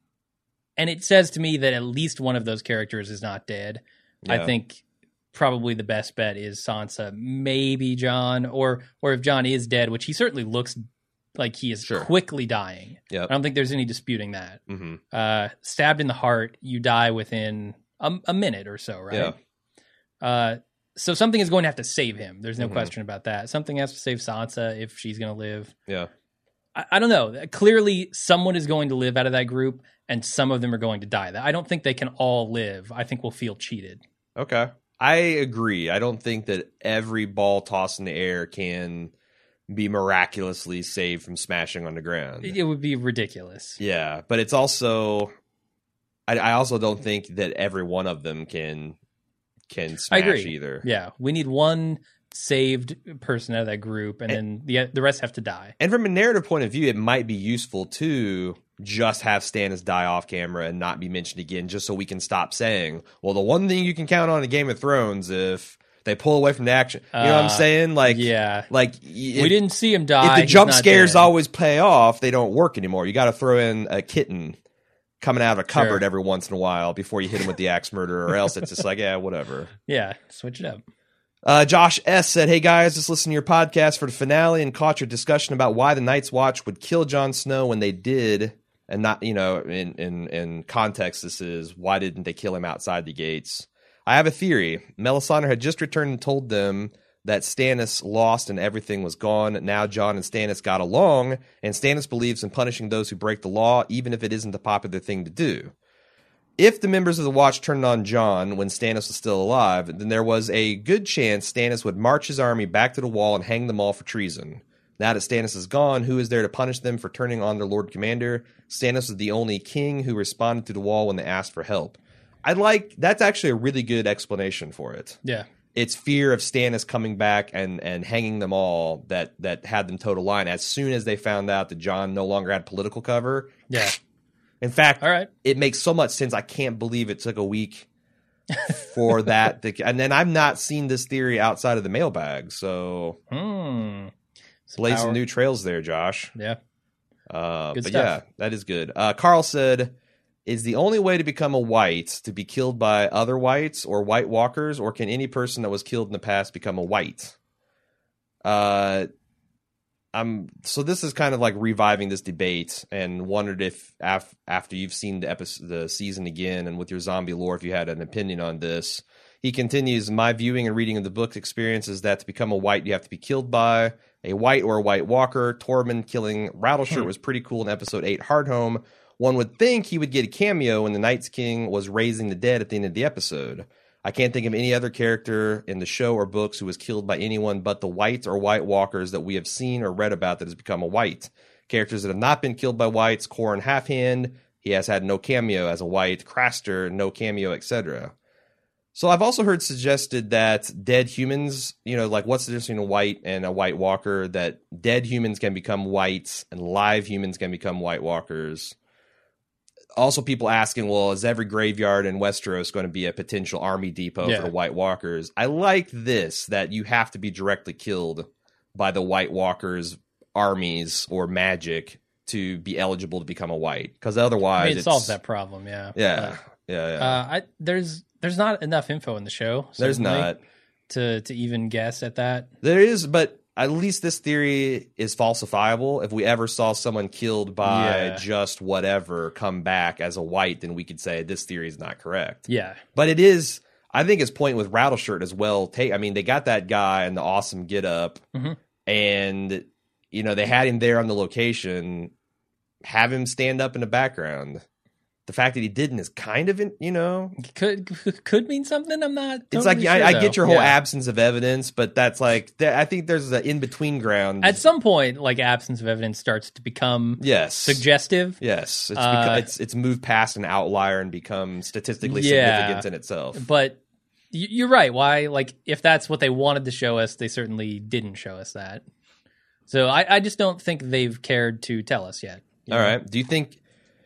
it says to me that at least one of those characters is not dead. Yeah. I think probably the best bet is Sansa, maybe Jon, or if Jon is dead, which he certainly looks like he is quickly dying. Yep. I don't think there's any disputing that. Mm-hmm. Stabbed in the heart, you die within a minute or so, right? Yeah. So something is going to have to save him. There's no question about that. Something has to save Sansa if she's going to live. Yeah. I don't know. Clearly, someone is going to live out of that group, and some of them are going to die. I don't think they can all live. I think we'll feel cheated. Okay. I agree. I don't think that every ball tossed in the air can be miraculously saved from smashing on the ground. It would be ridiculous. Yeah, but it's also... I also don't think that every one of them can smash either. Yeah, we need one saved person out of that group, and then the rest have to die. And from a narrative point of view, it might be useful to just have Stannis die off camera and not be mentioned again, just so we can stop saying, well, the one thing you can count on in Game of Thrones if they pull away from the action. You know what I'm saying? We didn't see him die. If the jump scares always pay off, they don't work anymore. You got to throw in a kitten coming out of a cupboard every once in a while before you hit him with the axe murder, or else it's just whatever. Yeah, switch it up. Josh S. said, hey guys, just listened to your podcast for the finale and caught your discussion about why the Night's Watch would kill Jon Snow when they did. and not, in context, this is why didn't they kill him outside the gates? I have a theory. Melisandre had just returned and told them that Stannis lost and everything was gone. Now Jon and Stannis got along, and Stannis believes in punishing those who break the law, even if it isn't the popular thing to do. If the members of the Watch turned on Jon when Stannis was still alive, then there was a good chance Stannis would march his army back to the wall and hang them all for treason. Now that Stannis is gone, who is there to punish them for turning on their Lord Commander? Stannis was the only king who responded to the wall when they asked for help. That's actually a really good explanation for it. Yeah. It's fear of Stannis coming back and hanging them all that had them toe the line as soon as they found out that Jon no longer had political cover. Yeah. In fact, all right. It makes so much sense. I can't believe it took a week for that. And then I've not seen this theory outside of the mailbag. So lay some new trails there, Josh. Yeah. But stuff. yeah, that is good. Carl said, is the only way to become a white to be killed by other whites or White Walkers, or can any person that was killed in the past become a white? So this is kind of like reviving this debate, and wondered if after you've seen the season again and with your zombie lore, if you had an opinion on this. He continues, my viewing and reading of the book experience is that to become a white, you have to be killed by a white or a White Walker. Tormund killing Rattleshirt was pretty cool in episode 8 Hardhome. One would think he would get a cameo when the Night's King was raising the dead at the end of the episode. I can't think of any other character in the show or books who was killed by anyone but the whites or White Walkers that we have seen or read about that has become a white. Characters that have not been killed by whites, Qhorin Halfhand, he has had no cameo as a white. Craster, no cameo, etc. So I've also heard suggested that dead humans, like what's the difference between a white and a White Walker, that dead humans can become whites and live humans can become White Walkers. Also, people asking, well, is every graveyard in Westeros going to be a potential army depot for the White Walkers? I like this, that you have to be directly killed by the White Walkers' armies or magic to be eligible to become a white. Because otherwise, it solves that problem, yeah. Yeah. There's not enough info in the show. There's not. To even guess at that. There is, but at least this theory is falsifiable. If we ever saw someone killed by just whatever come back as a white, then we could say this theory is not correct. Yeah. But it is, I think his point with Rattleshirt as well. They got that guy in the awesome get up, and, they had him there on the location, have him stand up in the background. The fact that he didn't is kind of, could mean something. I'm not. Totally it's like sure, I get your whole absence of evidence, but that's like I think there's an in between ground. At some point, like absence of evidence starts to become suggestive. Yes, it's moved past an outlier and become statistically significant in itself. But you're right. Why? Like if that's what they wanted to show us, they certainly didn't show us that. So I just don't think they've cared to tell us yet. All right. Do you think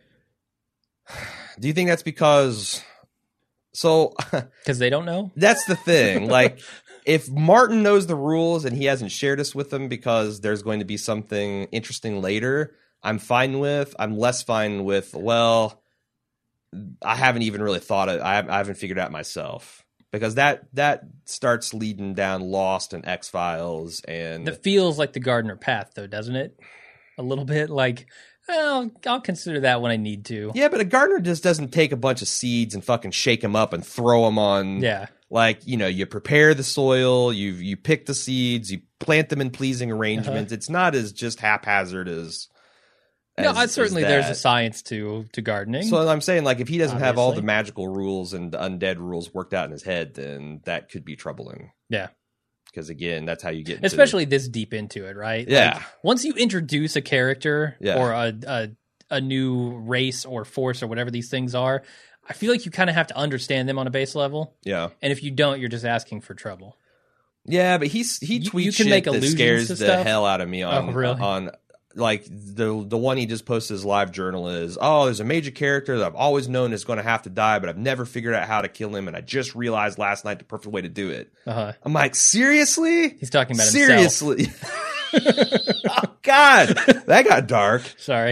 that's because they don't know? That's the thing. Like, if Martin knows the rules and he hasn't shared us with them because there's going to be something interesting later, I'm less fine with, well, I haven't even really thought it. I haven't figured it out myself. Because that starts leading down Lost and X-Files. And it feels like the Gardner path, though, doesn't it? A little bit like... Well, I'll consider that when I need to. Yeah, but a gardener just doesn't take a bunch of seeds and fucking shake them up and throw them on. Yeah. Like, you prepare the soil, you pick the seeds, you plant them in pleasing arrangements. It's not as just haphazard as certainly there's a science to gardening. So I'm saying, like, if he doesn't have all the magical rules and the undead rules worked out in his head, then that could be troubling. Yeah. Because, again, that's how you get into especially this deep into it, right? Yeah. Like, once you introduce a character or a new race or force or whatever these things are, I feel like you kind of have to understand them on a base level. Yeah. And if you don't, you're just asking for trouble. Yeah, but he tweets shit that scares the hell out of me on like the one he just posted his live journal is, there's a major character that I've always known is going to have to die, but I've never figured out how to kill him, and I just realized last night the perfect way to do it. I'm like, seriously? He's talking about himself. Seriously? Oh, God. That got dark. Sorry.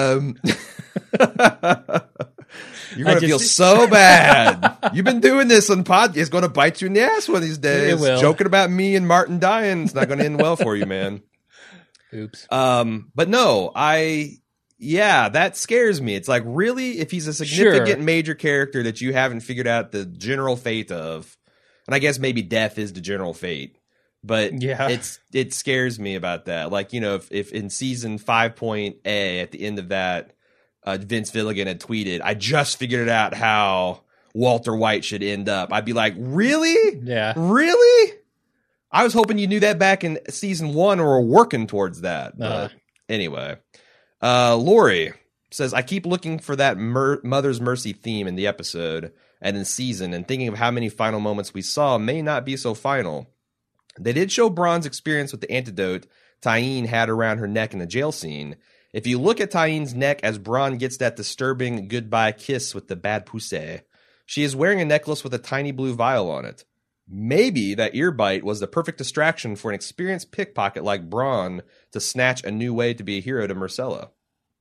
You're going to feel so bad. You've been doing this on pod. It's going to bite you in the ass one of these days. It will. Joking about me and Martin dying. It's not going to end well for you, man. Oops. But no, Yeah, that scares me. It's like, really? If he's a significant major character that you haven't figured out the general fate of, and I guess maybe death is the general fate, but yeah, it scares me about that. Like, you know, if in season 5.A at the end of that, Vince Gilligan had tweeted, I just figured it out how Walter White should end up. I'd be like, really? Yeah. Really? I was hoping you knew that back in season 1 or were working towards that. But anyway. Lori says, I keep looking for that Mother's Mercy theme in the episode and in season, and thinking of how many final moments we saw may not be so final. They did show Bronn's experience with the antidote Tyene had around her neck in the jail scene. If you look at Tyene's neck as Bronn gets that disturbing goodbye kiss with the bad poussée, she is wearing a necklace with a tiny blue vial on it. Maybe that ear bite was the perfect distraction for an experienced pickpocket like Bronn to snatch a new way to be a hero to Myrcella.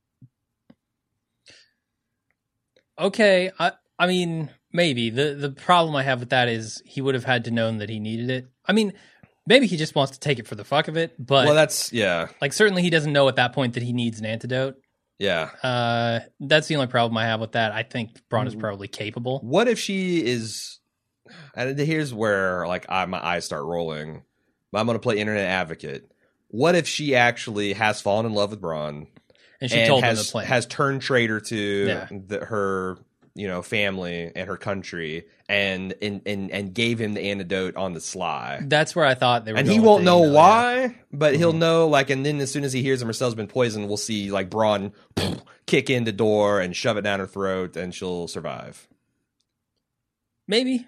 Okay, I mean, maybe. The problem I have with that is he would have had to known that he needed it. I mean, maybe he just wants to take it for the fuck of it, but... Well, that's, yeah. Like, certainly he doesn't know at that point that he needs an antidote. Yeah. That's the only problem I have with that. I think Bronn is probably capable. What if she is... And here's where, like, my eyes start rolling. I'm going to play internet advocate. What if she actually has fallen in love with Bronn... And she told him the plan. Has turned traitor to her, you know, family and her country, and gave him the antidote on the sly. That's where I thought they were. And going he won't know why, yeah. But he'll know. Like, and then as soon as he hears Myrcella's been poisoned, we'll see like Bronn kick in the door and shove it down her throat, and she'll survive. Maybe.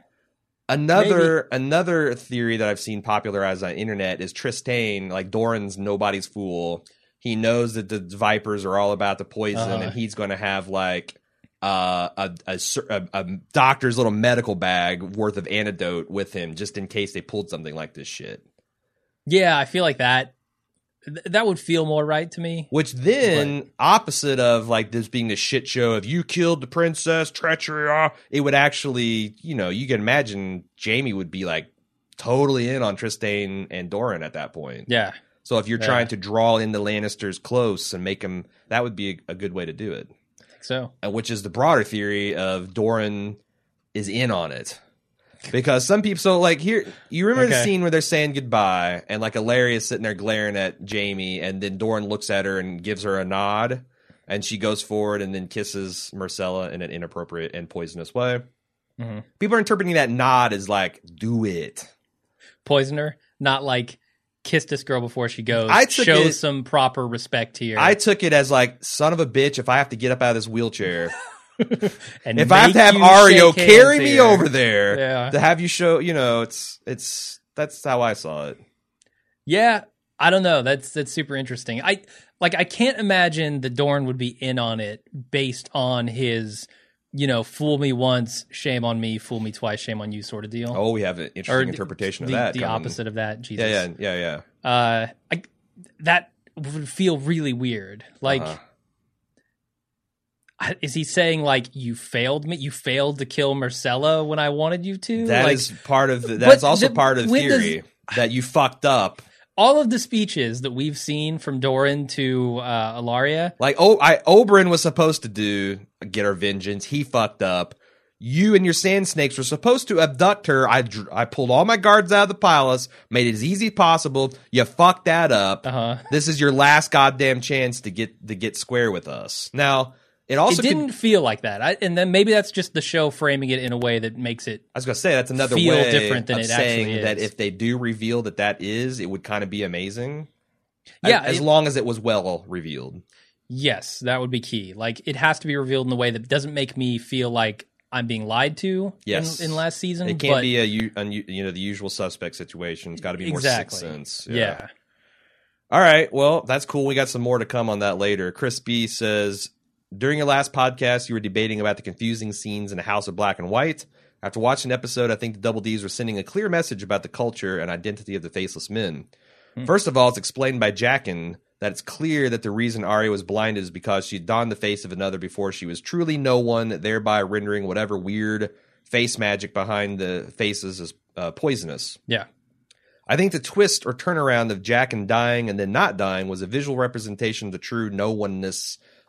Another theory that I've seen popularized on the internet is Trystane, like Doran's nobody's fool. He knows that the Vipers are all about the poison, and he's going to have like a doctor's little medical bag worth of antidote with him, just in case they pulled something like this shit. Yeah, I feel like that would feel more right to me. Which then, opposite of like this being the shit show of you killed the princess, treachery, it would actually, you know, you can imagine Jaime would be like totally in on Trystane and Doran at that point. Yeah. So if you're trying to draw in the Lannisters close and make them, that would be a good way to do it. I think so. Which is the broader theory of Doran is in on it. Because some people, so like here, you remember the scene where they're saying goodbye and like Ilaria is sitting there glaring at Jaime, and then Doran looks at her and gives her a nod, and she goes forward and then kisses Myrcella in an inappropriate and poisonous way. Mm-hmm. People are interpreting that nod as like, do it. Poison her, not like kiss this girl before she goes. Show some proper respect here. I took it as like, son of a bitch, if I have to get up out of this wheelchair, and if I have to have Ario carry me over there to have you show, you know, it's that's how I saw it. Yeah, I don't know. That's super interesting. I can't imagine that Doran would be in on it based on his, you know, fool me once, shame on me, fool me twice, shame on you sort of deal. Oh, we have an interesting interpretation of that. The opposite of that, Jesus. Yeah. That would feel really weird. Like, is he saying like, you failed me? You failed to kill Myrcella when I wanted you to? That like, is part of that's also part of the theory that you fucked up. All of the speeches that we've seen from Doran to Ilaria, like Oberyn was supposed to get her vengeance. He fucked up. You and your sand snakes were supposed to abduct her. I pulled all my guards out of the palace, made it as easy as possible. You fucked that up. This is your last goddamn chance to get square with us. Now, it didn't feel like that. And then maybe that's just the show framing it in a way that makes it. I was going to say that's another feel way different than of it saying actually is. That if they do reveal that is, it would kind of be amazing. Yeah, as long as it was well revealed. Yes, that would be key. Like, it has to be revealed in a way that doesn't make me feel like I'm being lied to. Yes. in last season. It can't be the usual suspect situation. It's got to be more Sixth Sense. Yeah. All right. Well, that's cool. We got some more to come on that later. Chris B says, during your last podcast, you were debating about the confusing scenes in the House of Black and White. After watching the episode, I think the Double Ds were sending a clear message about the culture and identity of the Faceless Men. First of all, it's explained by Jaqen that it's clear that the reason Arya was blinded is because she donned the face of another before she was truly no one, thereby rendering whatever weird face magic behind the faces as poisonous. Yeah. I think the twist or turnaround of Jaqen dying and then not dying was a visual representation of the true no-oneness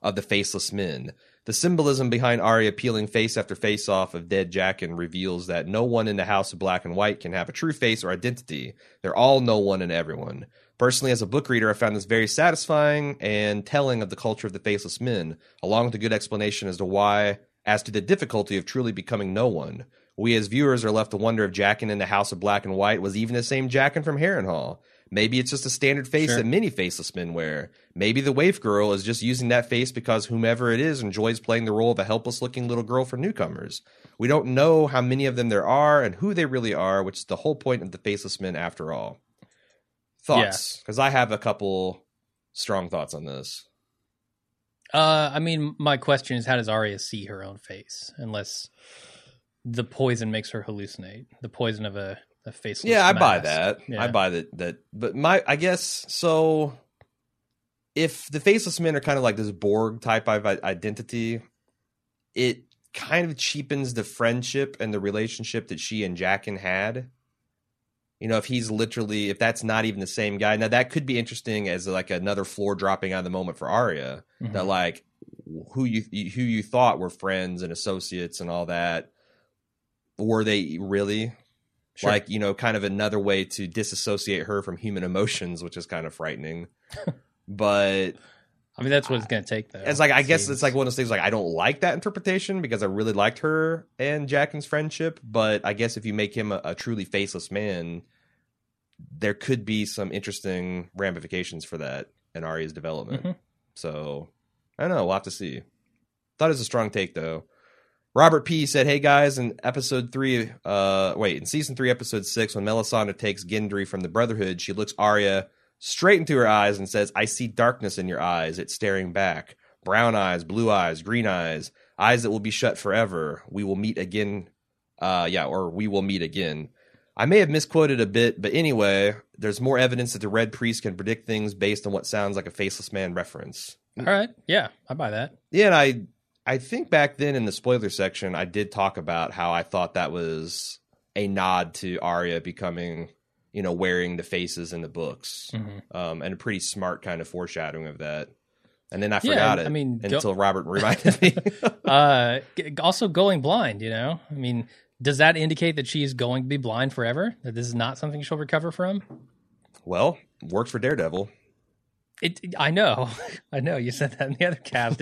of the Faceless Men. The symbolism behind Arya peeling face after face off of dead Jaqen reveals that no one in the House of Black and White can have a true face or identity. They're all no one and everyone. Personally, as a book reader, I found this very satisfying and telling of the culture of the Faceless Men, along with a good explanation as to the difficulty of truly becoming no one. We as viewers are left to wonder if Jaqen in the House of Black and White was even the same Jaqen from Harrenhal. Maybe it's just a standard face that many Faceless Men wear. Maybe the waif girl is just using that face because whomever it is enjoys playing the role of a helpless-looking little girl for newcomers. We don't know how many of them there are and who they really are, which is the whole point of the Faceless Men after all. Thoughts? Because I have a couple strong thoughts on this. I mean, my question is, how does Arya see her own face? Unless the poison makes her hallucinate. The poison of a faceless Yeah, I mask. buy that. Yeah. I buy that. But I guess, so if the Faceless Men are kind of like this Borg type of identity, it kind of cheapens the friendship and the relationship that she and Jaqen had. You know, if that's not even the same guy. Now, that could be interesting as like another floor dropping out of the moment for Arya. Mm-hmm. That like who you thought were friends and associates and all that, were they really? Sure. Like, you know, kind of another way to disassociate her from human emotions, which is kind of frightening. But I mean, that's what it's going to take, though. It's like, I guess it's like one of those things, like, I don't like that interpretation because I really liked her and Jaqen's friendship. But I guess if you make him a truly faceless man, there could be some interesting ramifications for that in Arya's development. Mm-hmm. So I don't know. We'll have to see. Thought it was a strong take, though. Robert P. said, hey, guys, in season 3, episode 6, when Melisandre takes Gendry from the Brotherhood, she looks Arya straight into her eyes and says, I see darkness in your eyes. It's staring back. Brown eyes, blue eyes, green eyes that will be shut forever. We will meet again. We will meet again. I may have misquoted a bit, but anyway, there's more evidence that the Red Priest can predict things based on what sounds like a Faceless Man reference. All right. Yeah, I buy that. Yeah, and I think back then in the spoiler section, I did talk about how I thought that was a nod to Arya becoming, wearing the faces in the books, and a pretty smart kind of foreshadowing of that. And then I forgot it until Robert reminded me. Also going blind, does that indicate that she's going to be blind forever? That this is not something she'll recover from? Well, worked for Daredevil. I know. You said that in the other cast.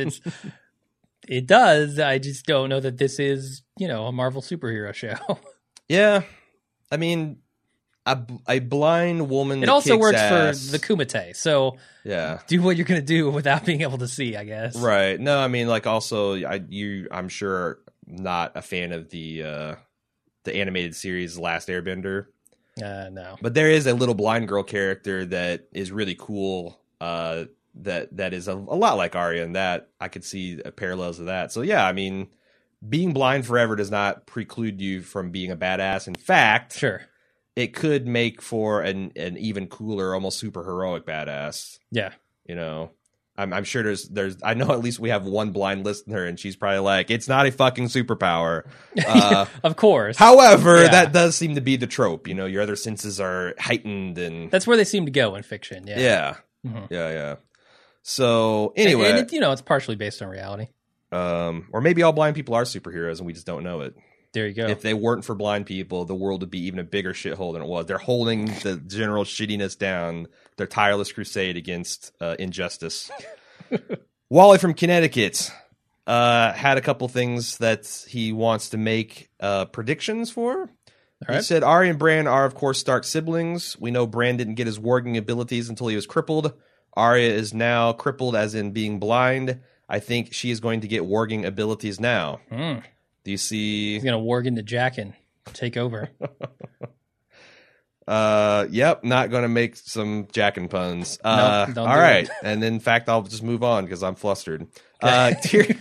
It does. I just don't know that this is, a Marvel superhero show. Yeah. I mean, a blind woman. It also works ass. for the Kumite. So yeah, do what you're going to do without being able to see, I guess. Right. No, I mean, like also, I'm sure not a fan of the animated series Last Airbender. No. But there is a little blind girl character that is really cool. That is a lot like Arya, and that I could see parallels of that. So yeah, I mean, being blind forever does not preclude you from being a badass. In fact, sure, it could make for an even cooler, almost super heroic badass. Yeah, I'm sure there's I know at least we have one blind listener, and she's probably like, it's not a fucking superpower. Of course. However, that does seem to be the trope. Your other senses are heightened, and that's where they seem to go in fiction. Yeah. Yeah. Mm-hmm. Yeah. So anyway, and it's partially based on reality. Or maybe all blind people are superheroes and we just don't know it. There you go. If they weren't for blind people, the world would be even a bigger shithole than it was. They're holding the general shittiness down. Their tireless crusade against injustice. Wally from Connecticut had a couple things that he wants to make predictions for. Right. He said, Arya and Bran are, of course, Stark siblings. We know Bran didn't get his warging abilities until he was crippled. Arya is now crippled, as in being blind. I think she is going to get warging abilities now. Do you see... He's going to warg into Jaqen. Take over. Yep, not going to make some Jaqen puns. Nope, all right. And in fact, I'll just move on because I'm flustered. Okay.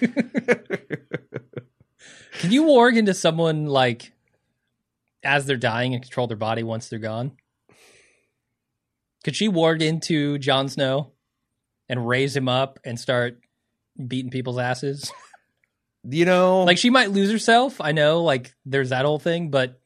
Can you warg into someone, like, as they're dying and control their body once they're gone? Could she warg into Jon Snow and raise him up and start beating people's asses? Like she might lose herself. I know, like there's that whole thing, but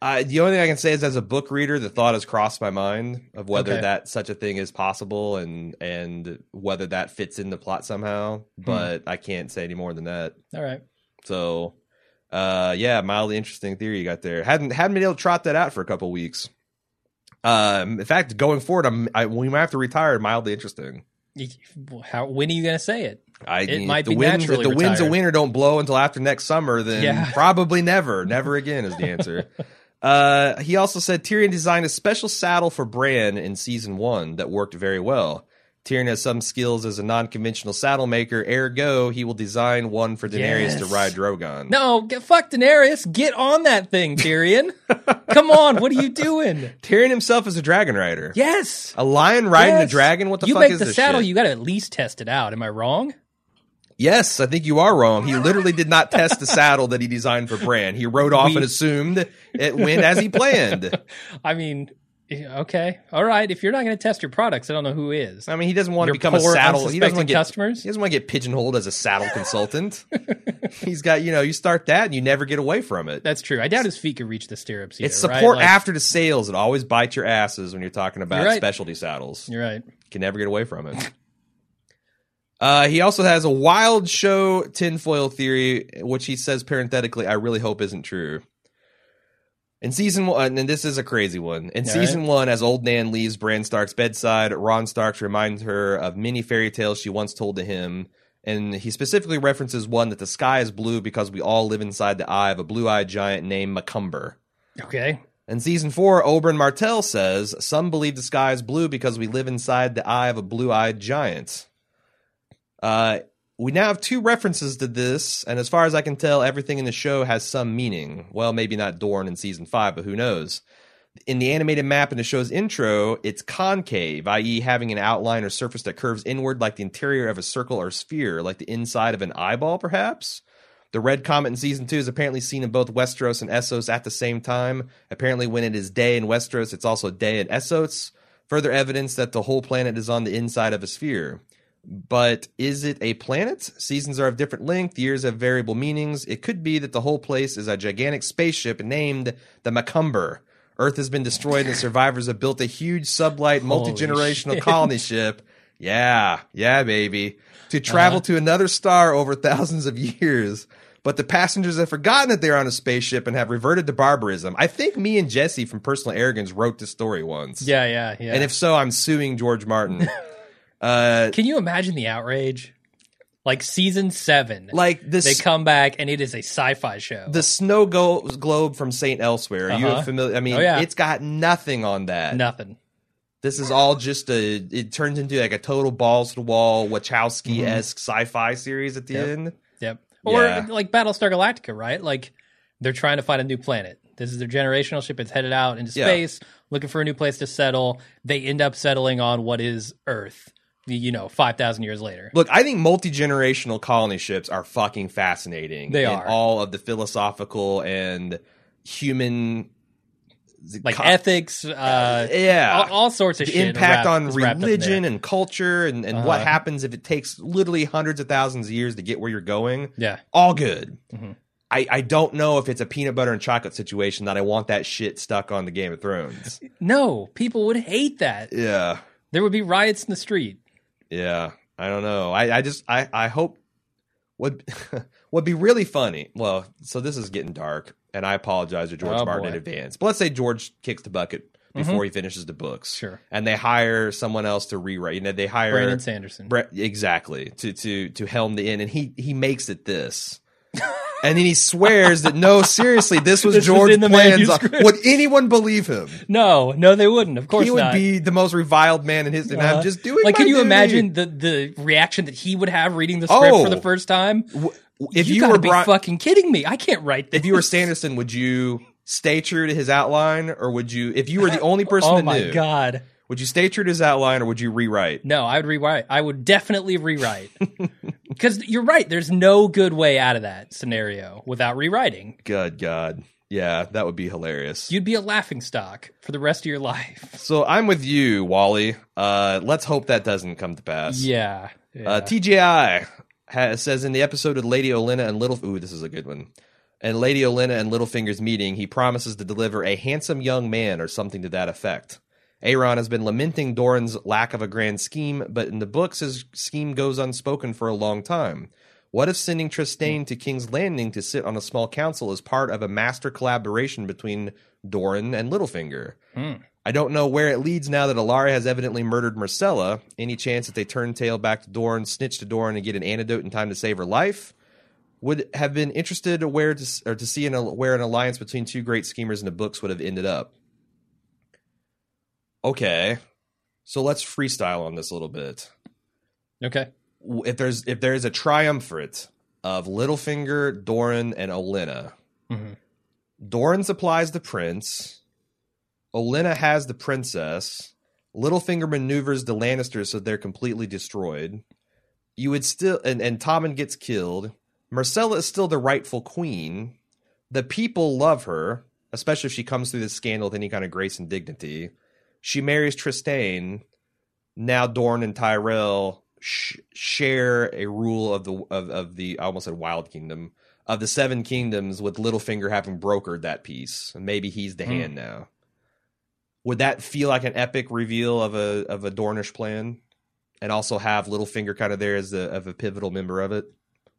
The only thing I can say is, as a book reader, the thought has crossed my mind of whether that such a thing is possible and whether that fits in the plot somehow. But I can't say any more than that. All right. So, mildly interesting theory you got there. Hadn't been able to trot that out for a couple weeks. In fact, going forward, we might have to retire mildly interesting. When are you going to say it? It might be naturally if the winds of winter don't blow until after next summer, then probably never again is the answer. He also said Tyrion designed a special saddle for Bran in season 1 that worked very well. Tyrion has some skills as a non-conventional saddle maker, ergo he will design one for Daenerys to ride Drogon. No, fuck Daenerys. Get on that thing, Tyrion. Come on, what are you doing? Tyrion himself is a dragon rider. Yes. A lion riding a dragon? What the fuck is this You make the saddle, shit? you got to at least test it out. Am I wrong? Yes, I think you are wrong. He literally did not test the saddle that he designed for Bran. He rode off and assumed it went as he planned. I mean, okay, all right. If you're not going to test your products, I don't know who is. I mean, he doesn't want to become a saddle. He doesn't want to get customers. He doesn't want to get pigeonholed as a saddle consultant. He's got, you start that and you never get away from it. That's true. I doubt his feet could reach the stirrups either. It's support right? after the sales. It always bites your asses when you're talking about specialty saddles. You're right. You can never get away from it. He also has a wild show tinfoil theory, which he says parenthetically, I really hope isn't true. In season 1, and this is a crazy one. In season 1, as Old Nan leaves Bran Stark's bedside, Ron Stark reminds her of many fairy tales she once told to him. And he specifically references one that the sky is blue because we all live inside the eye of a blue-eyed giant named Macumber. Okay. In season 4, Oberyn Martell says, some believe the sky is blue because we live inside the eye of a blue-eyed giant. We now have 2 references to this, and as far as I can tell, everything in the show has some meaning. Well, maybe not Dorne in season 5, but who knows? In the animated map in the show's intro, it's concave, i.e. having an outline or surface that curves inward like the interior of a circle or sphere, like the inside of an eyeball, perhaps? The red comet in season 2 is apparently seen in both Westeros and Essos at the same time. Apparently when it is day in Westeros, it's also day in Essos. Further evidence that the whole planet is on the inside of a sphere. But is it a planet? Seasons are of different length, years have variable meanings. It could be that the whole place is a gigantic spaceship named the Macumber. Earth has been destroyed and survivors have built a huge sublight multi-generational colony ship. Yeah, baby. To travel to another star over thousands of years. But the passengers have forgotten that they're on a spaceship and have reverted to barbarism. I think me and Jesse from Personal Arrogance wrote this story once. Yeah. And if so, I'm suing George Martin. Can you imagine the outrage? Like season 7, like this, they come back and it is a sci-fi show. The snow globe from Saint Elsewhere. Are you familiar? I mean, it's got nothing on that. Nothing. This is all just it turns into like a total balls to the wall Wachowski-esque sci-fi series at the end. Yep. Or like Battlestar Galactica, right? Like they're trying to find a new planet. This is their generational ship. It's headed out into space, looking for a new place to settle. They end up settling on what is Earth. 5,000 years later. Look, I think multi-generational colony ships are fucking fascinating. They are. All of the philosophical and human... ethics, all sorts of shit. Impact on religion and culture and what happens if it takes literally hundreds of thousands of years to get where you're going. Yeah. All good. Mm-hmm. I don't know if it's a peanut butter and chocolate situation that I want that shit stuck on the Game of Thrones. No, people would hate that. Yeah. There would be riots in the street. Yeah, I don't know. I hope would be really funny. Well, so this is getting dark, and I apologize to George Martin in advance. But let's say George kicks the bucket before he finishes the books. Sure. And they hire someone else to rewrite. They hire Brandon Sanderson. Exactly. To helm the end, and he makes it this. And then he swears that, no, seriously, this was George's plans. Would anyone believe him? No, they wouldn't. Of course not. He would be the most reviled man in history. And I'm just doing my can you duty. imagine the reaction that he would have reading the script for the first time? If you were fucking kidding me. I can't write this. If you were Sanderson, would you stay true to his outline? Or would you, if you were the only person that knew? Oh my God. Would you stay true to his outline or would you rewrite? No, I would rewrite. I would definitely rewrite. Because you're right. There's no good way out of that scenario without rewriting. Good God. Yeah, that would be hilarious. You'd be a laughingstock for the rest of your life. So I'm with you, Wally. Let's hope that doesn't come to pass. Yeah. TGI says in the episode of Lady Olenna and Little... Ooh, this is a good one. And Lady Olenna and Littlefinger's meeting, he promises to deliver a handsome young man or something to that effect. Aeron has been lamenting Doran's lack of a grand scheme, but in the books his scheme goes unspoken for a long time. What if sending Trystane to King's Landing to sit on a small council is part of a master collaboration between Doran and Littlefinger? I don't know where it leads now that Alaria has evidently murdered Myrcella. Any chance that they turn tail back to Doran, snitch to Doran, and get an antidote in time to save her life? Would have been interested to see where an alliance between two great schemers in the books would have ended up. Okay, so let's freestyle on this a little bit. Okay. If there's a triumvirate of Littlefinger, Doran, and Olenna, Doran supplies the prince, Olenna has the princess, Littlefinger maneuvers the Lannisters so they're completely destroyed. You would still and Tommen gets killed. Myrcella is still the rightful queen. The people love her, especially if she comes through this scandal with any kind of grace and dignity. She marries Trystane. Now Dorne and Tyrell share a rule of the I almost said Wild Kingdom, of the Seven Kingdoms, with Littlefinger having brokered that peace, and maybe he's the hand now. Would that feel like an epic reveal of a Dornish plan, and also have Littlefinger kind of there as a pivotal member of it?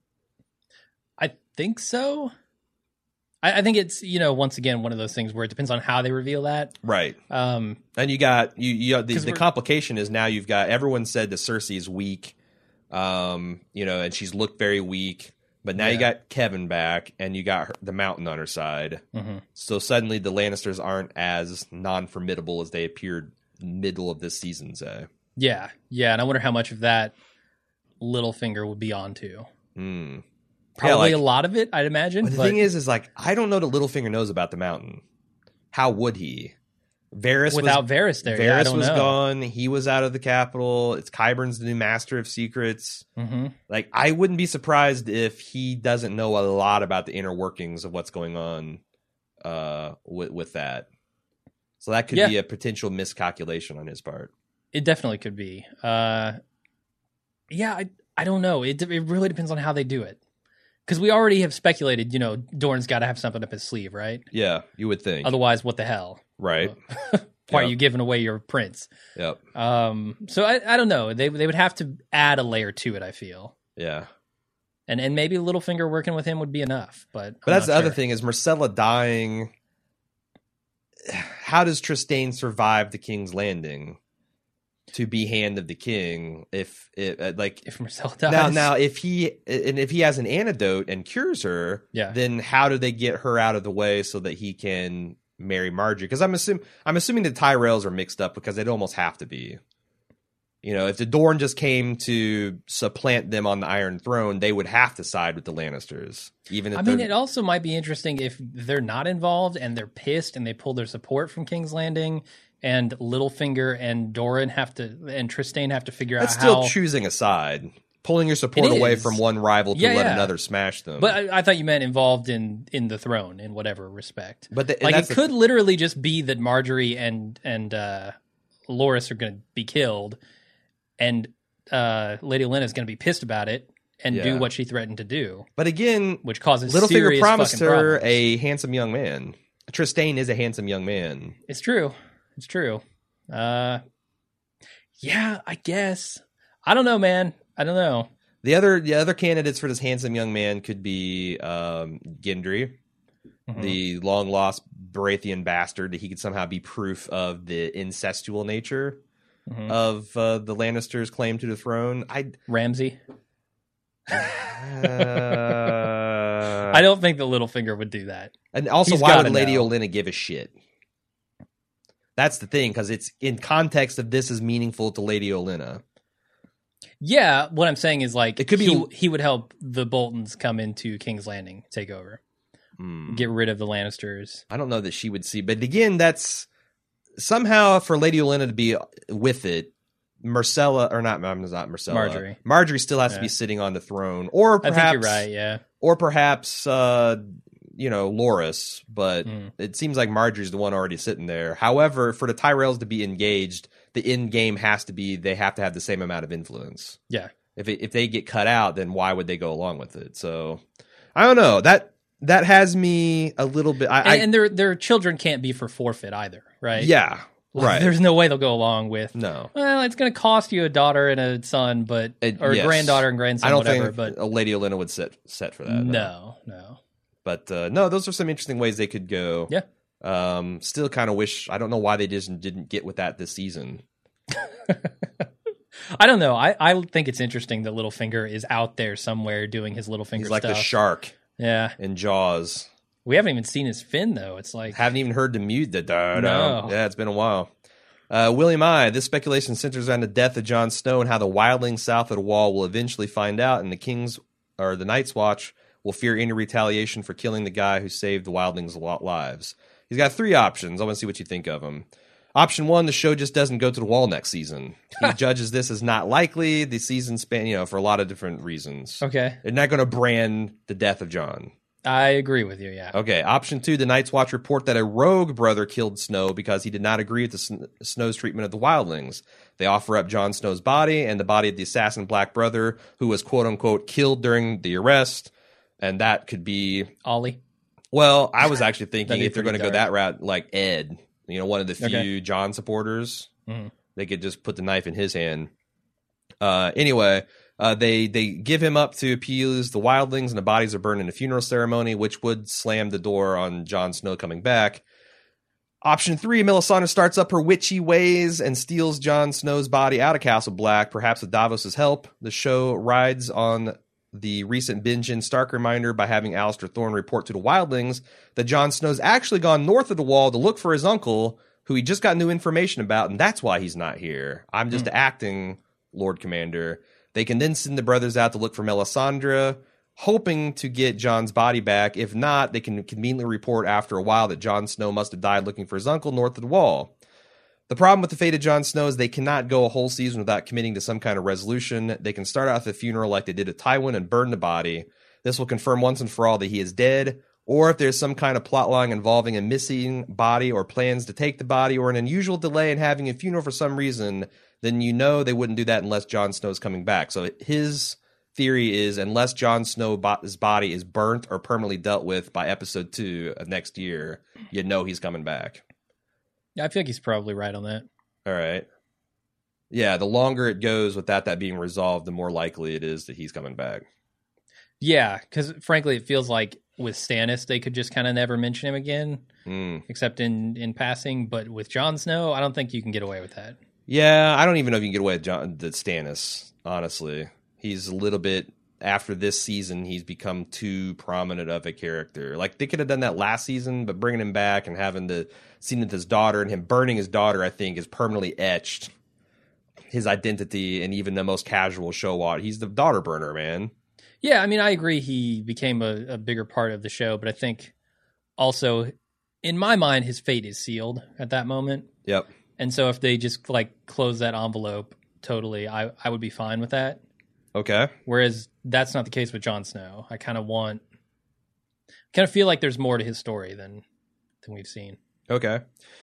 I think so. I think it's, once again, one of those things where it depends on how they reveal that. Right. And you got the complication is now you've got, everyone said that Cersei is weak, and she's looked very weak. But now you got Kevin back, and you got the Mountain on her side. Mm-hmm. So suddenly the Lannisters aren't as non-formidable as they appeared middle of this season, say. Yeah, and I wonder how much of that Littlefinger would be onto. Probably a lot of it, I'd imagine. But the thing is I don't know that Littlefinger knows about the Mountain. How would he? Varys there, Varys was gone. He was out of the capital. It's Qyburn's the new master of secrets. Mm-hmm. I wouldn't be surprised if he doesn't know a lot about the inner workings of what's going on with that. So that could be a potential miscalculation on his part. It definitely could be. I don't know. It really depends on how they do it. Because we already have speculated, Dorne's got to have something up his sleeve, right? Yeah, you would think. Otherwise, what the hell? Right. Why are you giving away your prince? Yep. So I don't know. They would have to add a layer to it, I feel. Yeah. And maybe Littlefinger working with him would be enough. But that's the other thing is Myrcella dying. How does Trystane survive the King's Landing to be Hand of the King if Myrcella dies? Now if he has an antidote and cures her, then how do they get her out of the way so that he can marry Margaery? Because I'm assuming the Tyrells are mixed up because they'd almost have to be. If the Dorne just came to supplant them on the Iron Throne, they would have to side with the Lannisters. It also might be interesting if they're not involved and they're pissed and they pull their support from King's Landing, and Littlefinger and Doran and Trystane have to figure out how. That's still choosing a side. Pulling your support away from one rival to let another smash them. But I thought you meant involved in the throne in whatever respect. But it could literally just be that Margaery and Loras are going to be killed, and Lady Olenna is going to be pissed about it and do what she threatened to do. But again, which causes Littlefinger promised her problems. a handsome young man. Trystane is a handsome young man. It's true. I guess. I don't know, man. I don't know. The other candidates for this handsome young man could be Gendry, the long lost Baratheon bastard. That he could somehow be proof of the incestual nature of the Lannisters' claim to the throne. Ramsay. I don't think the Littlefinger would do that. And also, why would Lady Olenna give a shit? That's the thing, because it's in context of this is meaningful to Lady Olenna. Yeah, what I'm saying is it could be he would help the Boltons come into King's Landing, take over, get rid of the Lannisters. I don't know that she would see, but again, that's somehow for Lady Olenna to be with it. Not Myrcella. Margaery still has to be sitting on the throne, or perhaps I think you're right. Yeah, or perhaps Loras, but it seems like Marjorie's the one already sitting there. However, for the Tyrells to be engaged, the end game has to be they have to have the same amount of influence. Yeah. If they get cut out, then why would they go along with it? So I don't know. That that has me a little bit. And their children can't be for forfeit either, right? Yeah, right. There's no way they'll go along with. No. Well, it's going to cost you a daughter and a son, or a granddaughter and grandson. I don't whatever, think but Lady Olenna would set for that. No. But no, those are some interesting ways they could go. Yeah. Still kind of wish. I don't know why they just didn't get with that this season. I don't know. I think it's interesting that Littlefinger is out there somewhere doing his Littlefinger He's like stuff. the shark. Yeah. In Jaws. We haven't even seen his fin, though. It's like... Haven't even heard the mute. No. Yeah, it's been a while. William I. This speculation centers around the death of Jon Snow and how the wildlings south of the Wall will eventually find out, and the Night's Watch will fear any retaliation for killing the guy who saved the wildlings' lives. He's got 3 options. I want to see what you think of them. Option 1, the show just doesn't go to the wall next season. He judges this as not likely. The season span, for a lot of different reasons. Okay. They're not going to brand the death of Jon. I agree with you, yeah. Okay. Option 2, the Night's Watch report that a rogue brother killed Snow because he did not agree with the Snow's treatment of the wildlings. They offer up Jon Snow's body and the body of the assassin Black Brother, who was quote-unquote killed during the arrest. And that could be... Ollie? Well, I was actually thinking if they're going to go that route, like Ed... one of the few Jon supporters. Mm-hmm. They could just put the knife in his hand. Anyway, they give him up to appease the wildlings, and the bodies are burned in a funeral ceremony, which would slam the door on Jon Snow coming back. Option 3, Melisandre starts up her witchy ways and steals Jon Snow's body out of Castle Black, perhaps with Davos' help. The show rides on the recent Benjen Stark reminder by having Alistair Thorne report to the wildlings that Jon Snow's actually gone north of the Wall to look for his uncle, who he just got new information about, and that's why he's not here. I'm just acting, Lord Commander. They can then send the brothers out to look for Melisandre, hoping to get Jon's body back. If not, they can conveniently report after a while that Jon Snow must have died looking for his uncle north of the Wall. The problem with the fate of Jon Snow is they cannot go a whole season without committing to some kind of resolution. They can start out the funeral like they did at Tywin and burn the body. This will confirm once and for all that he is dead, or if there's some kind of plotline involving a missing body or plans to take the body or an unusual delay in having a funeral for some reason, then they wouldn't do that unless Jon Snow's coming back. So his theory is unless Jon Snow's body is burnt or permanently dealt with by episode 2 of next year, he's coming back. Yeah, I feel like he's probably right on that. All right. Yeah, the longer it goes without that being resolved, the more likely it is that he's coming back. Yeah, because frankly, it feels like with Stannis, they could just kind of never mention him again, except in passing. But with Jon Snow, I don't think you can get away with that. Yeah, I don't even know if you can get away with Stannis, honestly. He's a little bit... After this season, he's become too prominent of a character. Like, they could have done that last season, but bringing him back and having the scene with his daughter and him burning his daughter, I think, is permanently etched his identity and even the most casual show watch. He's the daughter burner, man. Yeah, I mean, I agree he became a bigger part of the show, but I think also, in my mind, his fate is sealed at that moment. Yep. And so if they just, close that envelope totally, I would be fine with that. Okay. Whereas that's not the case with Jon Snow. I kind of feel like there's more to his story than we've seen. Okay.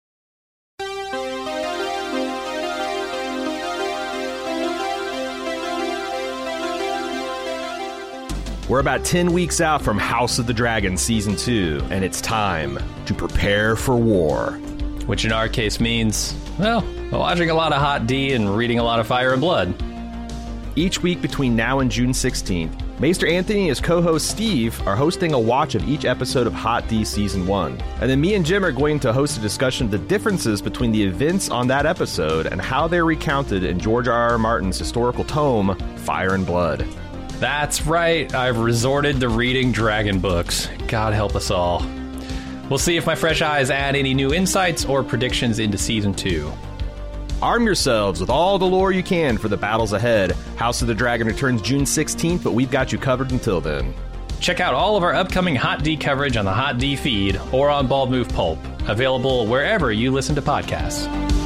We're about 10 weeks out from House of the Dragon Season 2, and it's time to prepare for war. Which in our case means, watching a lot of Hot D and reading a lot of Fire and Blood. Each week between now and June 16th, Maester Anthony and his co-host Steve are hosting a watch of each episode of Hot D Season 1. And then me and Jim are going to host a discussion of the differences between the events on that episode and how they're recounted in George R.R. Martin's historical tome, Fire and Blood. That's right, I've resorted to reading dragon books. God help us all. We'll see if my fresh eyes add any new insights or predictions into Season 2. Arm yourselves with all the lore you can for the battles ahead. House of the Dragon returns June 16th, but we've got you covered until then. Check out all of our upcoming Hot D coverage on the Hot D feed or on Bald Move Pulp, available wherever you listen to podcasts.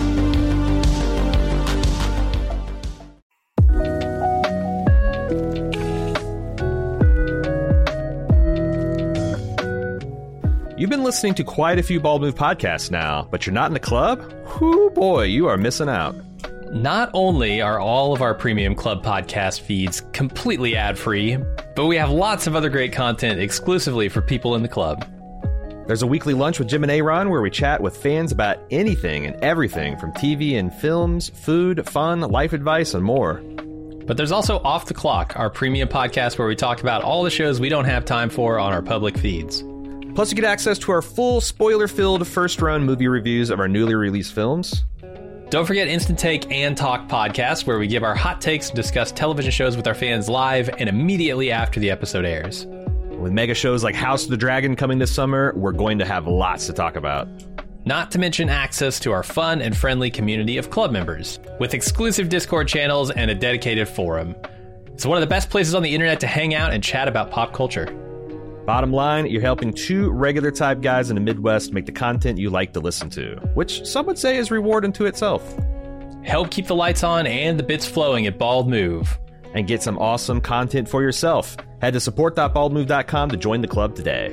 You've been listening to quite a few Bald Move podcasts now, but you're not in the club? Whoo boy, you are missing out. Not only are all of our Premium Club podcast feeds completely ad-free, but we have lots of other great content exclusively for people in the club. There's a weekly lunch with Jim and Aaron where we chat with fans about anything and everything from TV and films, food, fun, life advice, and more. But there's also Off the Clock, our premium podcast where we talk about all the shows we don't have time for on our public feeds. Plus, you get access to our full spoiler-filled first-run movie reviews of our newly released films. Don't forget Instant Take and Talk podcasts, where we give our hot takes and discuss television shows with our fans live and immediately after the episode airs. With mega shows like House of the Dragon coming this summer, we're going to have lots to talk about. Not to mention access to our fun and friendly community of club members, with exclusive Discord channels and a dedicated forum. It's one of the best places on the internet to hang out and chat about pop culture. Bottom line, you're helping two regular type guys in the Midwest make the content you like to listen to, which some would say is reward unto itself. Help keep the lights on and the bits flowing at Bald Move. And get some awesome content for yourself. Head to support.baldmove.com to join the club today.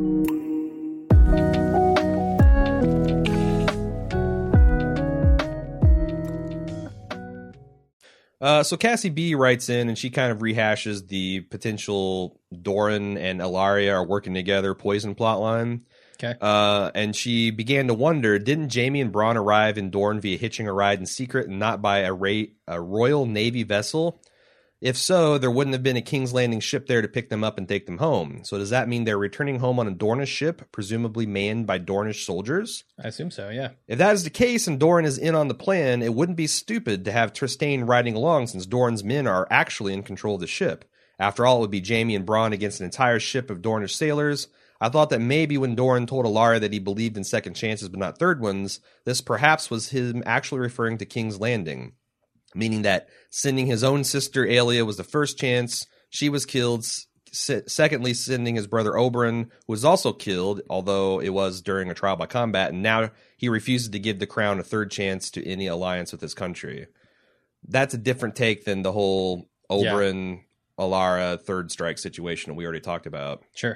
So Cassie B writes in and she kind of rehashes the potential Doran and Ilaria are working together poison plotline. Okay. And she began to wonder, didn't Jaime and Bronn arrive in Dorne via hitching a ride in secret and not by a Royal Navy vessel? If so, there wouldn't have been a King's Landing ship there to pick them up and take them home. So does that mean they're returning home on a Dornish ship, presumably manned by Dornish soldiers? I assume so, yeah. If that is the case and Doran is in on the plan, it wouldn't be stupid to have Trystane riding along since Doran's men are actually in control of the ship. After all, it would be Jaime and Bronn against an entire ship of Dornish sailors. I thought that maybe when Doran told Ilaria that he believed in second chances but not third ones, this perhaps was him actually referring to King's Landing. Meaning that sending his own sister Aelia was the first chance, she was killed. Secondly, sending his brother Oberyn, who was also killed, although it was during a trial by combat, and now he refuses to give the crown a third chance to any alliance with his country. That's a different take than the whole Oberyn, Alara, third strike situation that we already talked about. Sure.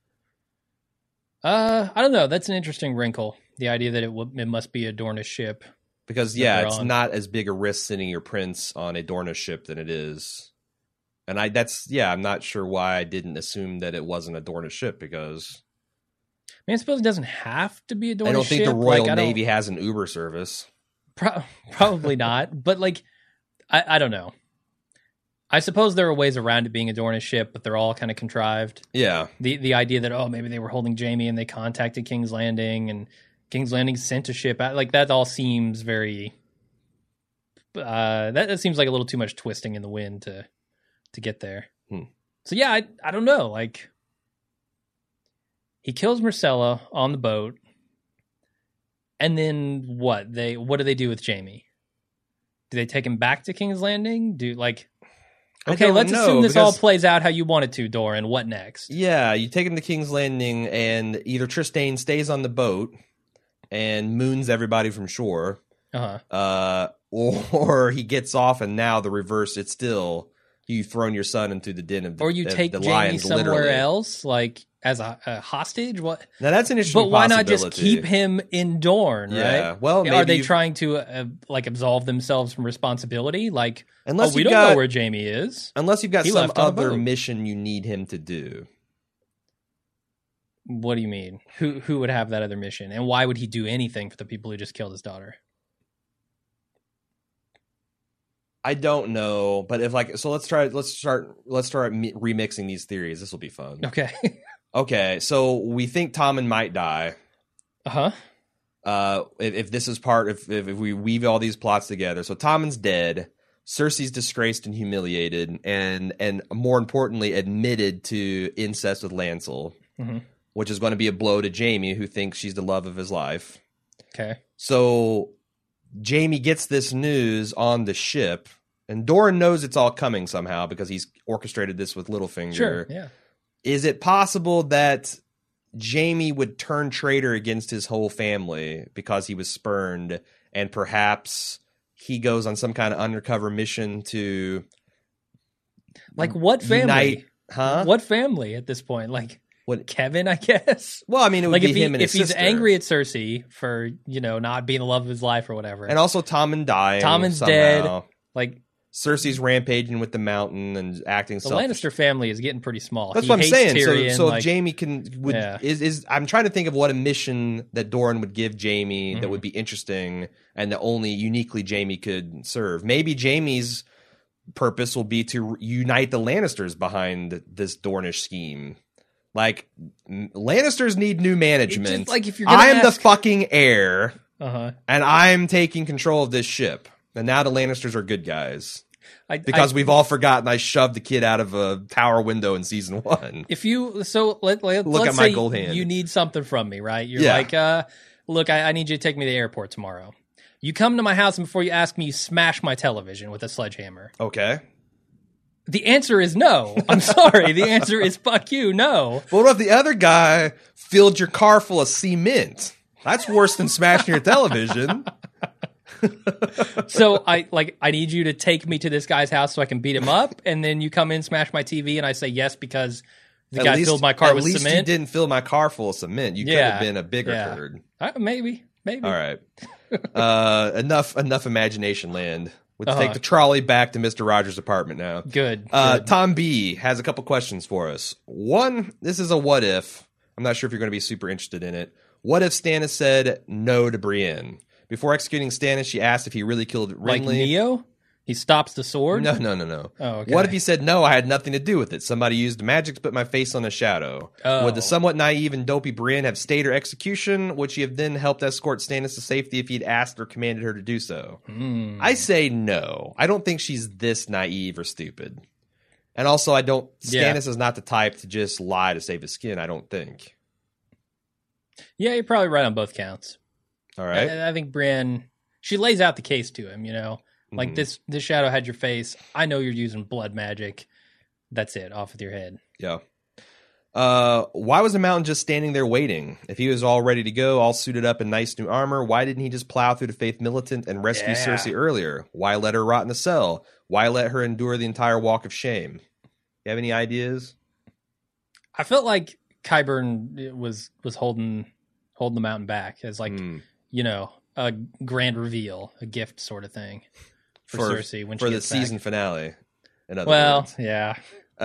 I don't know. That's an interesting wrinkle. The idea that it must be a Dornish ship. Because, it's not as big a risk sending your prince on a Dornish ship than it is. And I'm not sure why I didn't assume that it wasn't a Dornish ship, because... I mean, I suppose it doesn't have to be a Dornish ship. I don't think the Royal Navy has an Uber service. Probably not, but, I don't know. I suppose there are ways around it being a Dornish ship, but they're all kind of contrived. Yeah. The idea that, maybe they were holding Jaime and they contacted King's Landing, and King's Landing sent a ship out. That all seems very... that seems like a little too much twisting in the wind to get there. So yeah, I don't know. He kills Myrcella on the boat, and then what? What do they do with Jaime? Do they take him back to King's Landing? Okay, let's assume this all plays out how you want it to, Doran. What next? Yeah, you take him to King's Landing, and either Trystane stays on the boat and moons everybody from shore, or he gets off, and now the reverse, it's still you've thrown your son into the den of the, or you take the Jaime lions, somewhere literally. Else, as a hostage. What? Now that's an interesting. But why not just keep him in Dorne? Yeah. Right? Well, maybe are they trying to absolve themselves from responsibility? Unless we don't know where Jaime is. Unless you've got some other mission you need him to do. What do you mean? Who would have that other mission, and why would he do anything for the people who just killed his daughter? I don't know, but if let's start remixing these theories. This will be fun. Okay. Okay, so we think Tommen might die. If this is if we weave all these plots together, so Tommen's dead, Cersei's disgraced and humiliated, and more importantly, admitted to incest with Lancel, which is going to be a blow to Jaime, who thinks she's the love of his life. Okay. So Jaime gets this news on the ship, and Doran knows it's all coming somehow because he's orchestrated this with Littlefinger. Sure, yeah. Is it possible that Jaime would turn traitor against his whole family because he was spurned, and perhaps he goes on some kind of undercover mission to what family? Unite, What family at this point? What? Kevin, I guess. Well, I mean, it would Like be him and if his he's sister. angry at Cersei for not being the love of his life or whatever, And also Tommen dying. Tommen's somehow. dead. Like Cersei's rampaging with the mountain and acting the selfish. Lannister family is getting pretty small. That's He what I'm hates saying. Tyrion, So like, if Jaime is I'm trying to think of what a mission that Doran would give Jaime that would be interesting and that only uniquely Jaime could serve. Maybe Jaime's purpose will be to unite the Lannisters behind this Dornish scheme. Like Lannisters need new management. It's just like if you're gonna I'm the ask- fucking heir, uh-huh. and I'm taking control of this ship. And now the Lannisters are good guys. Because I- we've all forgotten I shoved the kid out of a tower window in season 1. if you let's at my say gold hand. you need something from me, right? You're Yeah. like, look, I need you to take me to the airport tomorrow. You come to my house and before you ask me, you smash my television with a sledgehammer. Okay. The answer is no. I'm sorry. The answer is fuck you. No. But what if the other guy filled your car full of cement? That's worse than smashing your television. So I need you to take me to this guy's house so I can beat him up, and then you come in, smash my TV, and I say yes because the guy filled my car with At least cement. you didn't fill my car full of cement. You could have been a bigger turd. Maybe. All right. Enough imagination land. We'll take Uh-huh. the trolley back to Mr. Rogers' apartment now. Good. Tom B has a couple questions for us. One, this is a what if. I'm not sure if you're going to be super interested in it. What if Stannis said no to Brienne? Before executing Stannis, she asked if he really killed Renly. Like Neo? He stops the sword? No. Oh, okay. What if he said, no, I had nothing to do with it? Somebody used magic to put my face on a shadow. Oh. Would the somewhat naive and dopey Brienne have stayed her execution? Would she have then helped escort Stannis to safety if he'd asked or commanded her to do so? I say no. I don't think she's this naive or stupid. And also, Stannis is not the type to just lie to save his skin, I don't think. Yeah, you're probably right on both counts. All right. I think Brienne, she lays out the case to him, Like this shadow had your face. I know you're using blood magic. That's it, off with your head. Yeah. Why was the Mountain just standing there waiting? If he was all ready to go, all suited up in nice new armor, why didn't he just plow through the Faith Militant and rescue Cersei earlier? Why let her rot in a cell? Why let her endure the entire walk of shame? You have any ideas? I felt like Qyburn was holding the Mountain back as a grand reveal, a gift sort of thing for Cersei when she for the gets back. season finale. In other words. Yeah.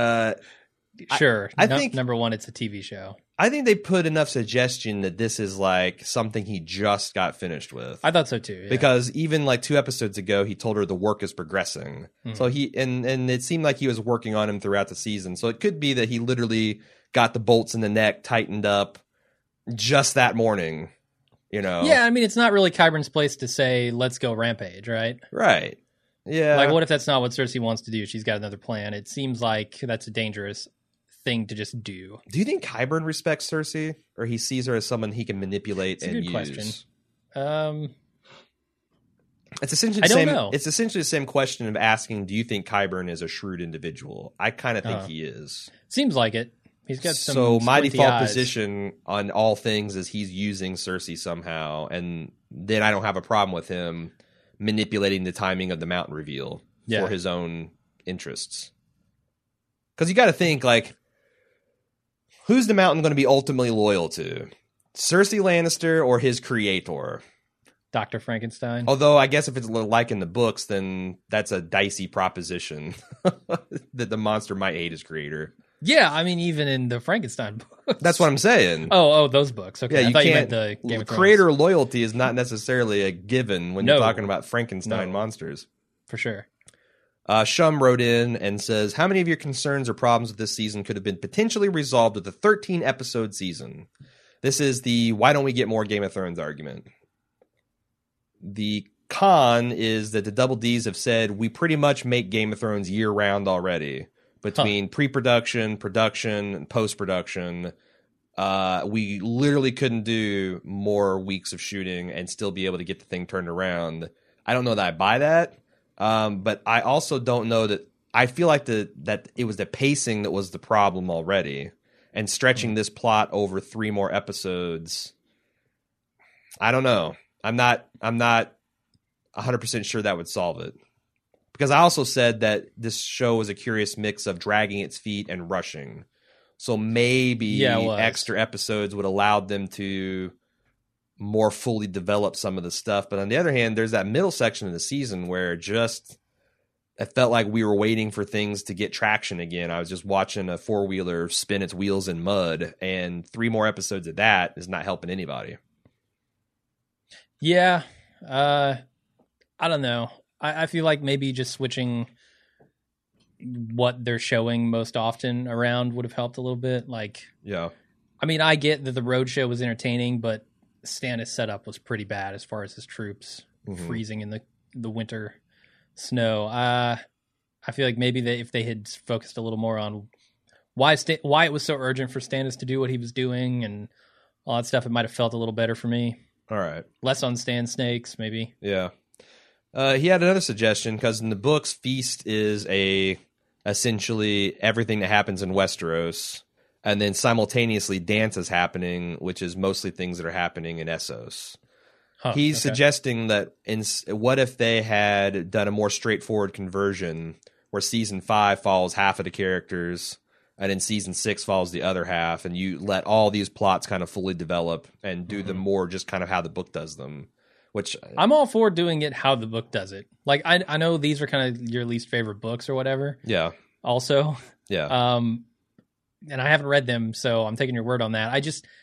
Sure. I think number one, it's a TV show. I think they put enough suggestion that this is like something he just got finished with. I thought so too. Yeah. Because even like 2 episodes ago, he told her the work is progressing. So he and it seemed like he was working on him throughout the season. So it could be that he literally got the bolts in the neck tightened up just that morning. Yeah, I mean, it's not really Qyburn's place to say, let's go rampage, right? Right. Yeah. Like, what if that's not what Cersei wants to do? She's got another plan. It seems like that's a dangerous thing to just do. Do you think Qyburn respects Cersei, or he sees her as someone he can manipulate It's a and good use? question. It's essentially I the don't same. know. It's essentially the same question of asking, "Do you think Qyburn is a shrewd individual?" I kind of think he is. Seems like it. He's got some. So my squinty default eyes. position on all things is he's using Cersei somehow, and then I don't have a problem with him manipulating the timing of the Mountain reveal for his own interests. Because you got to think, like, who's the Mountain going to be ultimately loyal to? Cersei Lannister or his creator? Dr. Frankenstein. Although I guess if it's like in the books, then that's a dicey proposition that the monster might hate his creator. Yeah, I mean, even in the Frankenstein books. That's what I'm saying. Oh, those books. Okay, Yeah, I thought you can't. meant the Game of Thrones. Creator loyalty is not necessarily a given when you're talking about Frankenstein monsters. For sure. Shum wrote in and says, how many of your concerns or problems with this season could have been potentially resolved with a 13-episode season? This is the why don't we get more Game of Thrones argument. The con is that the Double Ds have said we pretty much make Game of Thrones year-round already. Between pre-production, production, and post-production, we literally couldn't do more weeks of shooting and still be able to get the thing turned around. I don't know that I buy that, but I also don't know that. I feel like that it was the pacing that was the problem already, and stretching this plot over 3 more episodes. I don't know. I'm not 100% sure that would solve it. Because I also said that this show was a curious mix of dragging its feet and rushing. So maybe Yeah, it was. extra episodes would allow them to more fully develop some of the stuff. But on the other hand, there's that middle section of the season where it felt like we were waiting for things to get traction again. I was just watching a four-wheeler spin its wheels in mud, and 3 more episodes of that is not helping anybody. Yeah. I don't know. I feel like maybe just switching what they're showing most often around would have helped a little bit. Like, Yeah. I mean, I get that the road show was entertaining, but Stannis' setup was pretty bad as far as his troops freezing in the winter snow. I feel like maybe if they had focused a little more on why it was so urgent for Stannis to do what he was doing and all that stuff, it might have felt a little better for me. All right. Less on Stan Snakes, maybe. Yeah. He had another suggestion, because in the books, Feast is essentially everything that happens in Westeros, and then simultaneously Dance is happening, which is mostly things that are happening in Essos. Huh, He's okay. suggesting that what if they had done a more straightforward conversion where season 5 follows half of the characters and then season 6 follows the other half, and you let all these plots kind of fully develop and do them more just kind of how the book does them. Which I'm all for doing it how the book does it. Like, I know these are kind of your least favorite books or whatever. yeah, Also, yeah. and I haven't read them, so I'm taking your word on that.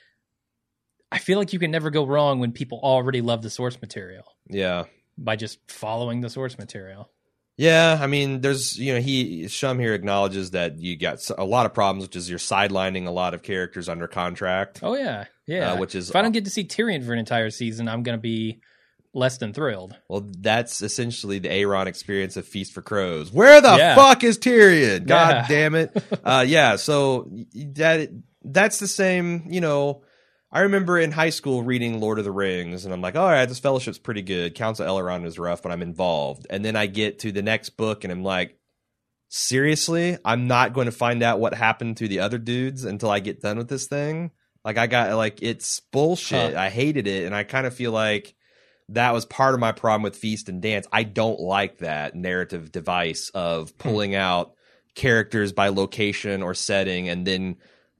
I feel like you can never go wrong when people already love the source material Yeah. by just following the source material. Yeah, I mean, there's, Shum here acknowledges that you got a lot of problems, which is you're sidelining a lot of characters under contract. Oh, yeah. Which is, if I don't get to see Tyrion for an entire season, I'm going to be less than thrilled. well, that's essentially the Aeron experience of Feast for Crows. Where the Yeah. fuck is Tyrion? God Yeah. damn it. Yeah, so that's the same, I remember in high school reading Lord of the Rings, and I'm like, all right, this Fellowship's pretty good. Council Elrond is rough, but I'm involved. And then I get to the next book, and I'm like, seriously? I'm not going to find out what happened to the other dudes until I get done with this thing? It's bullshit. Huh. I hated it, and I kind of feel like that was part of my problem with Feast and Dance. I don't like that narrative device of pulling out characters by location or setting and then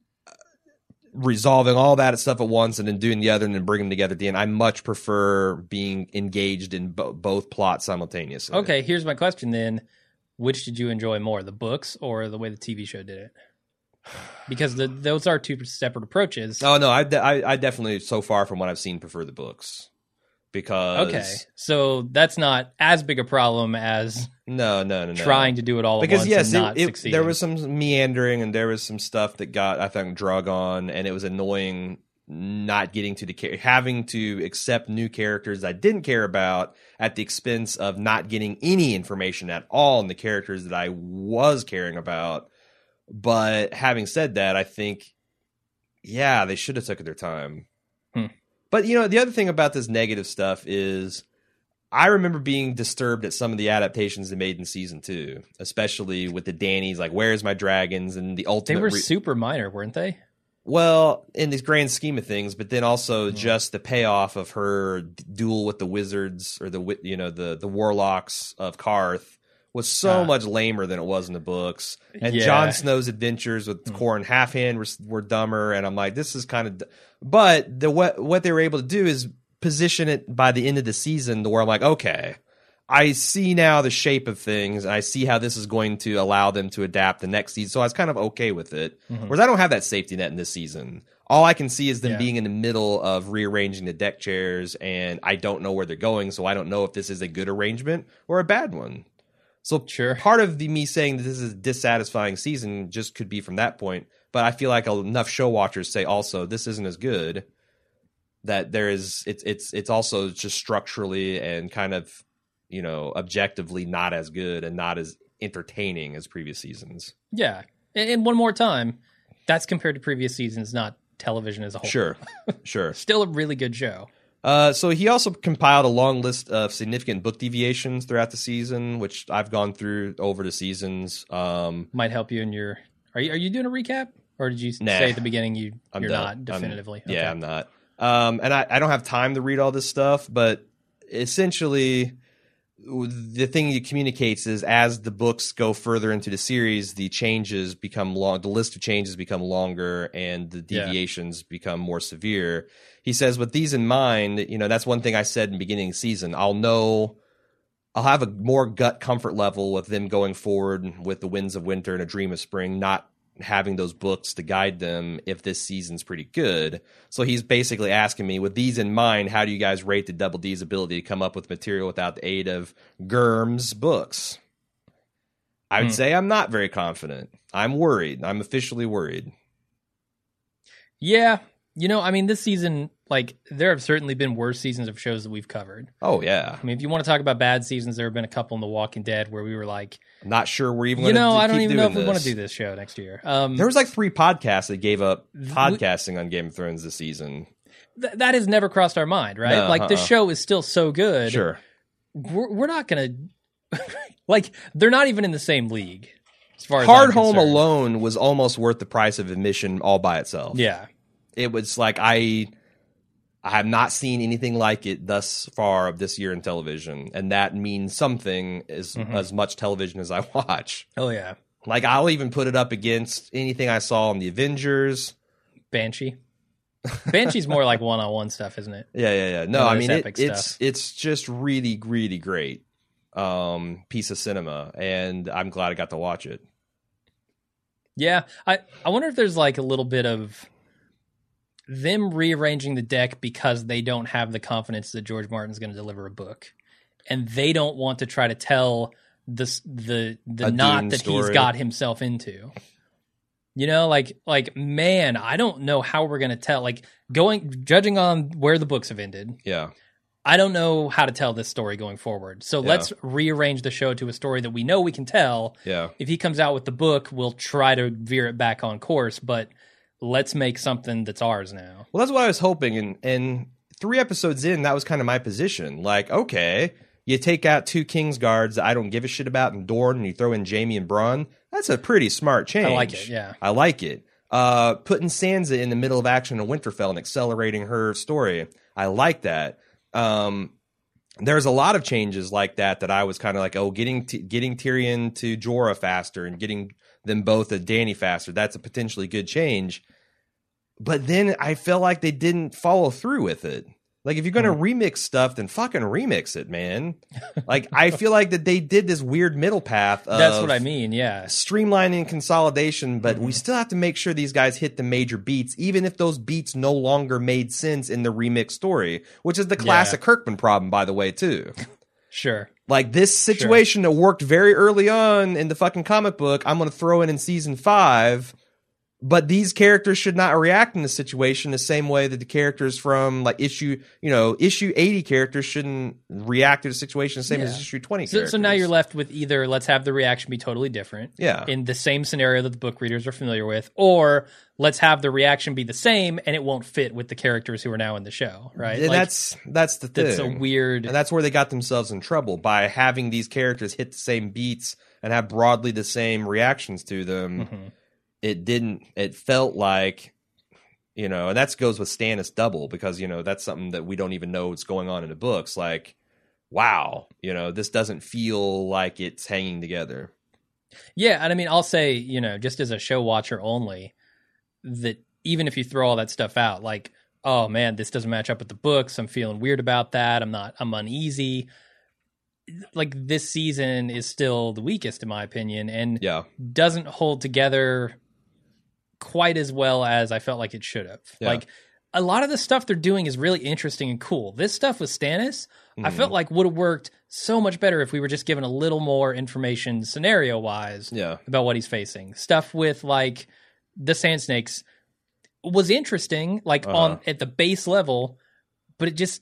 resolving all that stuff at once and then doing the other and then bringing them together at the end. I much prefer being engaged in both plots simultaneously. Okay, here's my question then. Which did you enjoy more, the books or the way the TV show did it? Because those are two separate approaches. Oh, no, I definitely, so far from what I've seen, prefer the books. Because... Okay, so that's not as big a problem as No. trying to do it all at once and not succeeding. There was some meandering and there was some stuff that got, I think, drug on, and it was annoying not getting to having to accept new characters I didn't care about at the expense of not getting any information at all in the characters that I was caring about. But having said that, I think, yeah, they should have taken their time. But, the other thing about this negative stuff is I remember being disturbed at some of the adaptations they made in season 2, especially with the Dany's, like, where's my dragons, and the ultimate... They were super minor, weren't they? Well, in this grand scheme of things, but then also just the payoff of her duel with the wizards or the warlocks of Karth was so much lamer than it was in the books. And Jon Snow's adventures with Qhorin Halfhand were dumber, and I'm like, this is kind of... But what they were able to do is position it by the end of the season to where I'm like, okay, I see now the shape of things, and I see how this is going to allow them to adapt the next season. So I was kind of okay with it. Whereas I don't have that safety net in this season. All I can see is them being in the middle of rearranging the deck chairs, and I don't know where they're going, so I don't know if this is a good arrangement or a bad one. So part of me saying that this is a dissatisfying season just could be from that point. But I feel like enough show watchers say also this isn't as good, that it's also just structurally and kind of, objectively not as good and not as entertaining as previous seasons. Yeah. And one more time, that's compared to previous seasons, not television as a whole. Sure. Still a really good show. So he also compiled a long list of significant book deviations throughout the season, which I've gone through over the seasons. Might help you in your... Are you doing a recap? Or did you say at the beginning you're not definitively? Yeah, I'm not. And I don't have time to read all this stuff, but essentially the thing he communicates is as the books go further into the series, the changes become long. The list of changes become longer, and the deviations become more severe. He says, with these in mind, that's one thing I said in the beginning of the season. I'll have a more gut comfort level with them going forward with The Winds of Winter and A Dream of Spring, not having those books to guide them if this season's pretty good. So he's basically asking me, with these in mind, how do you guys rate the Double D's ability to come up with material without the aid of Gurm's books? I would say I'm not very confident. I'm worried. I'm officially worried. Yeah. This season, there have certainly been worse seasons of shows that we've covered. Oh, yeah. If you want to talk about bad seasons, there have been a couple in The Walking Dead where we were like, I'm not sure we're even going to I don't even know if we want to do this show next year. There was 3 podcasts that gave up podcasting on Game of Thrones this season. That has never crossed our mind, right? No, this show is still so good. Sure. We're not going to... they're not even in the same league, as far as Hard I'm Home concerned. alone was almost worth the price of admission all by itself. Yeah. It was I have not seen anything like it thus far of this year in television, and that means something as much television as I watch. Oh, yeah. I'll even put it up against anything I saw on The Avengers. Banshee. Banshee's more like one-on-one stuff, isn't it? Yeah. No, All I this mean, epic it's just really, really great piece of cinema, and I'm glad I got to watch it. Yeah. I wonder if there's a little bit of them rearranging the deck because they don't have the confidence that George Martin's going to deliver a book, and they don't want to try to tell the knot that story he's got himself into. Man, I don't know how we're going to tell. Judging on where the books have ended, Yeah. I don't know how to tell this story going forward. So let's rearrange the show to a story that we know we can tell. Yeah. If he comes out with the book, we'll try to veer it back on course, but let's make something that's ours now. Well, that's what I was hoping, and 3 episodes in, that was kind of my position. Okay, you take out 2 Kingsguards that I don't give a shit about in Dorne, and you throw in Jaime and Bronn. That's a pretty smart change. I like it, yeah. I like it. Putting Sansa in the middle of action in Winterfell and accelerating her story. I like that. There's a lot of changes like that I was kind of getting Tyrion to Jorah faster and getting them both to Dany faster. That's a potentially good change. But then I felt like they didn't follow through with it. If you're going to remix stuff, then fucking remix it, man. I feel like that they did this weird middle path of That's what I mean, yeah. streamlining and consolidation, but we still have to make sure these guys hit the major beats, even if those beats no longer made sense in the remix story, which is the classic Kirkman problem, by the way, too. Sure. This situation that worked very early on in the fucking comic book, I'm going to throw in season 5. But these characters should not react in the situation the same way that the characters from issue 80 characters shouldn't react to the situation the same as issue 20 characters. So now you're left with either let's have the reaction be totally different in the same scenario that the book readers are familiar with, or let's have the reaction be the same and it won't fit with the characters who are now in the show, right? And that's the thing. That's a weird... And that's where they got themselves in trouble, by having these characters hit the same beats and have broadly the same reactions to them. It felt like, and that goes with Stannis Double, because, that's something that we don't even know what's going on in the books. Wow, this doesn't feel like it's hanging together. Yeah, and I'll say, just as a show watcher only, that even if you throw all that stuff out, oh man, this doesn't match up with the books, I'm feeling weird about that, I'm uneasy. This season is still the weakest in my opinion, and doesn't hold together quite as well as I felt like it should have. A lot of the stuff they're doing is really interesting and cool. This stuff with Stannis, I felt like would have worked so much better if we were just given a little more information scenario wise about what he's facing. Stuff with the Sand Snakes was interesting, on at the base level, but it just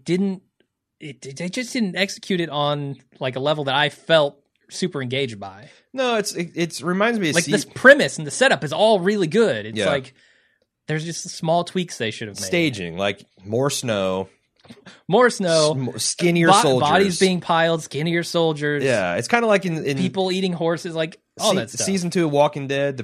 they just didn't execute it on a level that I felt super engaged by. No, it reminds me of this premise and the setup is all really good. It's there's just small tweaks they should have made. Staging, more snow, skinnier soldiers, bodies being piled, skinnier soldiers. Yeah, it's kind of like in people eating horses, all that stuff. Season 2 of Walking Dead,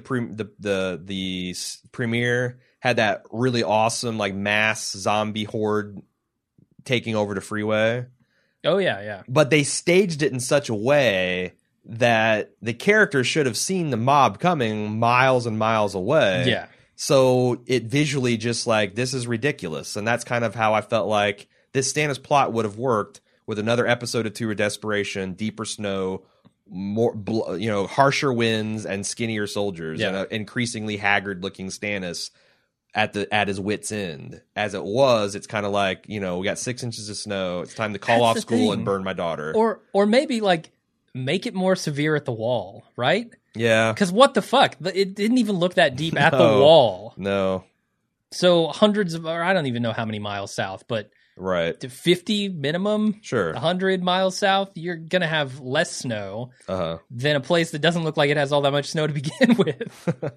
the premiere had that really awesome mass zombie horde taking over the freeway. Oh, yeah. But they staged it in such a way that the characters should have seen the mob coming miles and miles away. Yeah. So it visually just like, this is ridiculous. And that's kind of how I felt like this Stannis plot would have worked with another episode of Tour of Desperation, deeper snow, more, harsher winds and skinnier soldiers, and an increasingly haggard looking Stannis at his wit's end. As it was, it's kind of like, we got 6 inches of snow. It's time to call off school and burn my daughter. Or maybe like make it more severe at the wall, right? Yeah. Because what the fuck? It didn't even look that deep at the wall. No. So hundreds of, or I don't even know how many miles south, but right, to 50 minimum, sure, 100 miles south, you're gonna have less snow than a place that doesn't look like it has all that much snow to begin with.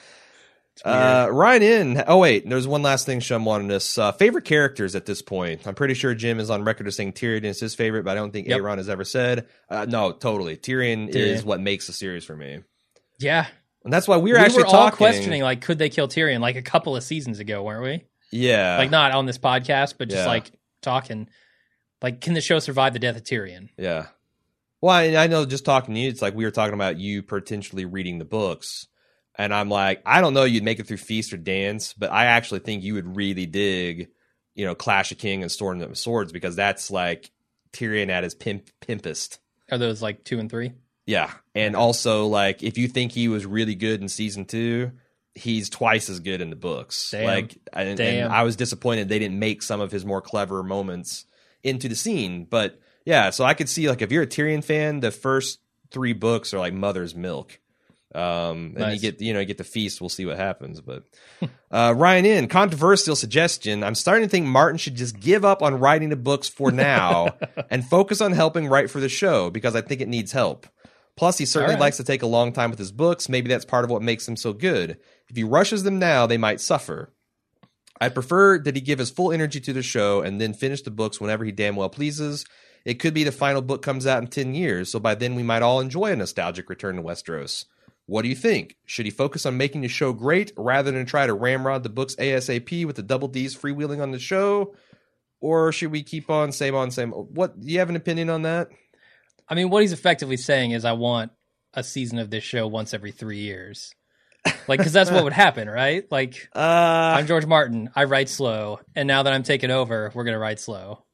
Ryan in. Oh wait, there's one last thing Shum wanted us. Favorite characters at this point. I'm pretty sure Jim is on record as saying Tyrion is his favorite, but I don't think Aaron has ever said. No, totally. Tyrion is what makes the series for me. Yeah. And that's why we were all talking, questioning, like, could they kill Tyrion like a couple of seasons ago, weren't we? Yeah. Like, not on this podcast, but just like talking, like, can the show survive the death of Tyrion? Yeah. Well, I know just talking to you, it's like we were talking about you potentially reading the books. And I'm like, I don't know you'd make it through Feast or Dance, but I actually think you would really dig, Clash of Kings and Sword and Swords, because that's like Tyrion at his pimpest. Are those like 2 and 3? Yeah. And also, like, if you think he was really good in season 2, he's twice as good in the books. Damn. Like, and I was disappointed they didn't make some of his more clever moments into the scene. But yeah, so I could see, like, if you're a Tyrion fan, the first 3 books are like mother's milk. And nice. you get the Feast. We'll see what happens. But Ryan in, controversial suggestion. I'm starting to think Martin should just give up on writing the books for now and focus on helping write for the show, because I think it needs help. Plus, he certainly likes to take a long time with his books. Maybe that's part of what makes them so good. If he rushes them now, they might suffer. I prefer that he give his full energy to the show and then finish the books whenever he damn well pleases. It could be the final book comes out in 10 years, so by then we might all enjoy a nostalgic return to Westeros. What do you think? Should he focus on making the show great rather than try to ramrod the books ASAP with the double D's freewheeling on the show? Or should we keep on, same? What, do you have an opinion on that? I mean, what he's effectively saying is I want a season of this show once every 3 years. Like, because that's what would happen, right? Like, I'm George Martin. I write slow. And now that I'm taking over, we're going to write slow.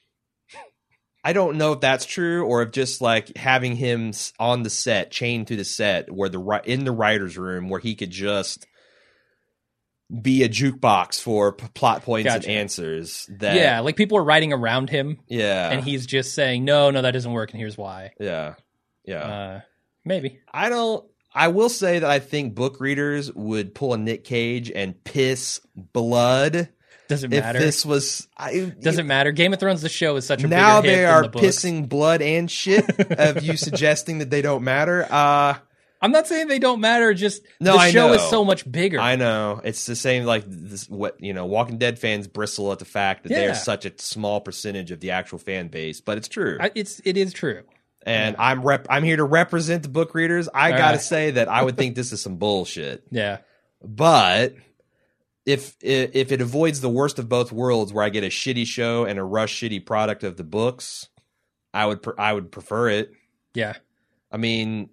I don't know if that's true, or if just like having him on the set, chained to the set, where in the writer's room, where he could just be a jukebox for plot points and answers. Yeah, like people are writing around him. Yeah. And he's just saying, no, that doesn't work, and here's why. Yeah. Yeah. Maybe. I will say that I think book readers would pull a Nick Cage and piss blood. Doesn't matter. If this was... Doesn't matter. Game of Thrones, the show, is such a now bigger hit they are than the books. pissing blood and shit of you suggesting that they don't matter. I'm not saying they don't matter, just no, the show is so much bigger. I know. It's the same, like, Walking Dead fans bristle at the fact that they're such a small percentage of the actual fan base, but it's true. It is true. And I'm here to represent the book readers. I gotta say that I would think this is some bullshit. Yeah. But if it avoids the worst of both worlds, where I get a shitty show and a rush shitty product of the books, I would prefer it. Yeah. I mean,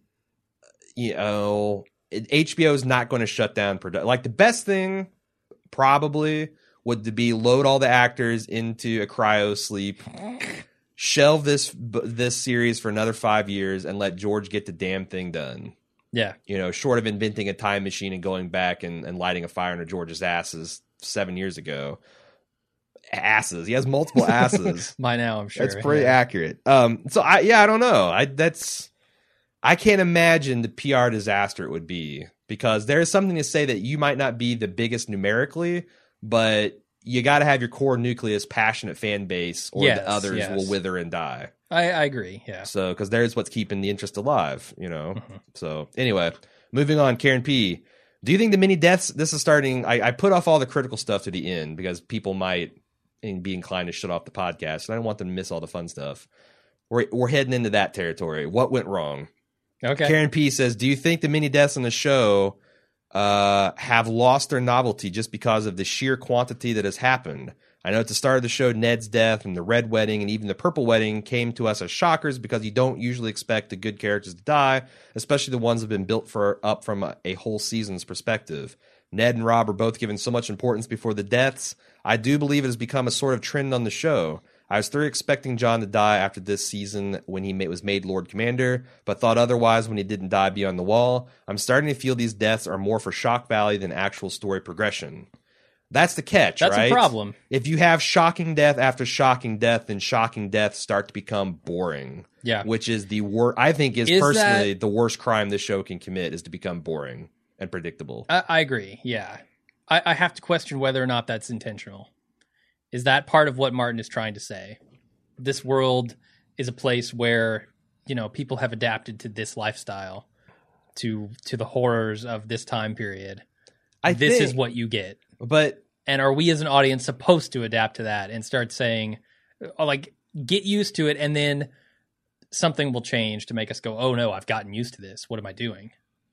HBO is not going to shut down production. Like, the best thing probably would be load all the actors into a cryo sleep, shelve this series for another 5 years, and let George get the damn thing done. Yeah. Short of inventing a time machine and going back and lighting a fire under George's asses 7 years ago. Asses. He has multiple asses. By now, I'm sure. That's pretty accurate. So I don't know. I can't imagine the PR disaster it would be, because there is something to say that you might not be the biggest numerically, but you got to have your core nucleus passionate fan base, or the others will wither and die. I agree. Yeah. So, because there's what's keeping the interest alive, So anyway, moving on. Karen P, do you think the mini deaths? This is starting. I put off all the critical stuff to the end because people might be inclined to shut off the podcast, and I don't want them to miss all the fun stuff. We're heading into that territory. What went wrong? Okay. Karen P says, do you think the mini deaths on the show have lost their novelty just because of the sheer quantity that has happened? I know at the start of the show, Ned's death and the Red Wedding and even the Purple Wedding came to us as shockers because you don't usually expect the good characters to die, especially the ones that have been built up from a whole season's perspective. Ned and Robb are both given so much importance before the deaths. I do believe it has become a sort of trend on the show. I was thoroughly expecting Jon to die after this season when he was made Lord Commander, but thought otherwise when he didn't die beyond the wall. I'm starting to feel these deaths are more for shock value than actual story progression. That's the catch, That's right? a problem. If you have shocking death after shocking death, then shocking deaths start to become boring. Yeah. Which is the worst, I think is personally the worst crime this show can commit, is to become boring and predictable. I agree, yeah. I have to question whether or not that's intentional. Is that part of what Martin is trying to say? This world is a place where, people have adapted to this lifestyle, to the horrors of this time period. This is what you get. And are we as an audience supposed to adapt to that and start saying, get used to it, and then something will change to make us go, oh no, I've gotten used to this. What am I doing?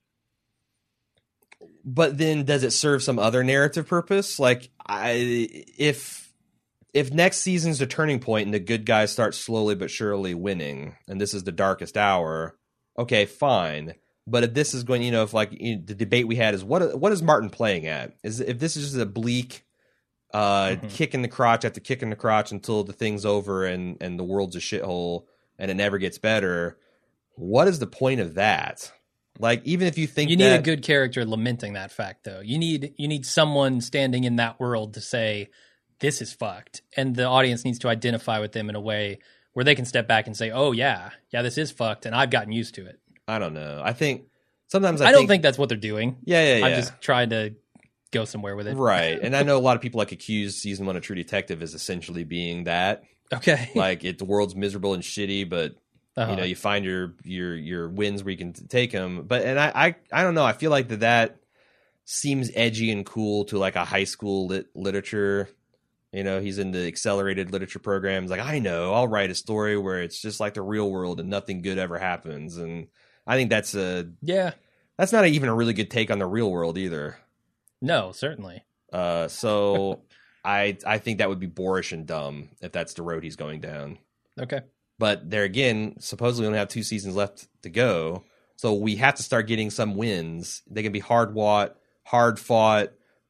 But then does it serve some other narrative purpose? If next season's the turning point and the good guys start slowly but surely winning, and this is the darkest hour, okay, fine. But if this is going, the debate we had is what is Martin playing at? If this is just a bleak kick in the crotch after kick in the crotch until the thing's over and the world's a shithole and it never gets better, what is the point of that? Even if you think you need a good character lamenting that fact, though. You need someone standing in that world to say, this is fucked. And the audience needs to identify with them in a way where they can step back and say, oh yeah, this is fucked and I've gotten used to it. I don't know. I think sometimes I don't think that's what they're doing. Yeah. I'm just trying to go somewhere with it. Right. And I know a lot of people accuse season 1 of True Detective as essentially being that. Okay. The world's miserable and shitty, but you find your wins where you can take them. But I don't know. I feel like that seems edgy and cool to a high school literature. He's in the accelerated literature programs. I know, I'll write a story where it's just like the real world and nothing good ever happens. And I think that's not even a really good take on the real world either. No, certainly. So I think that would be boorish and dumb if that's the road he's going down. Okay. But there again, supposedly we only have 2 seasons left to go. So we have to start getting some wins. They can be hard fought,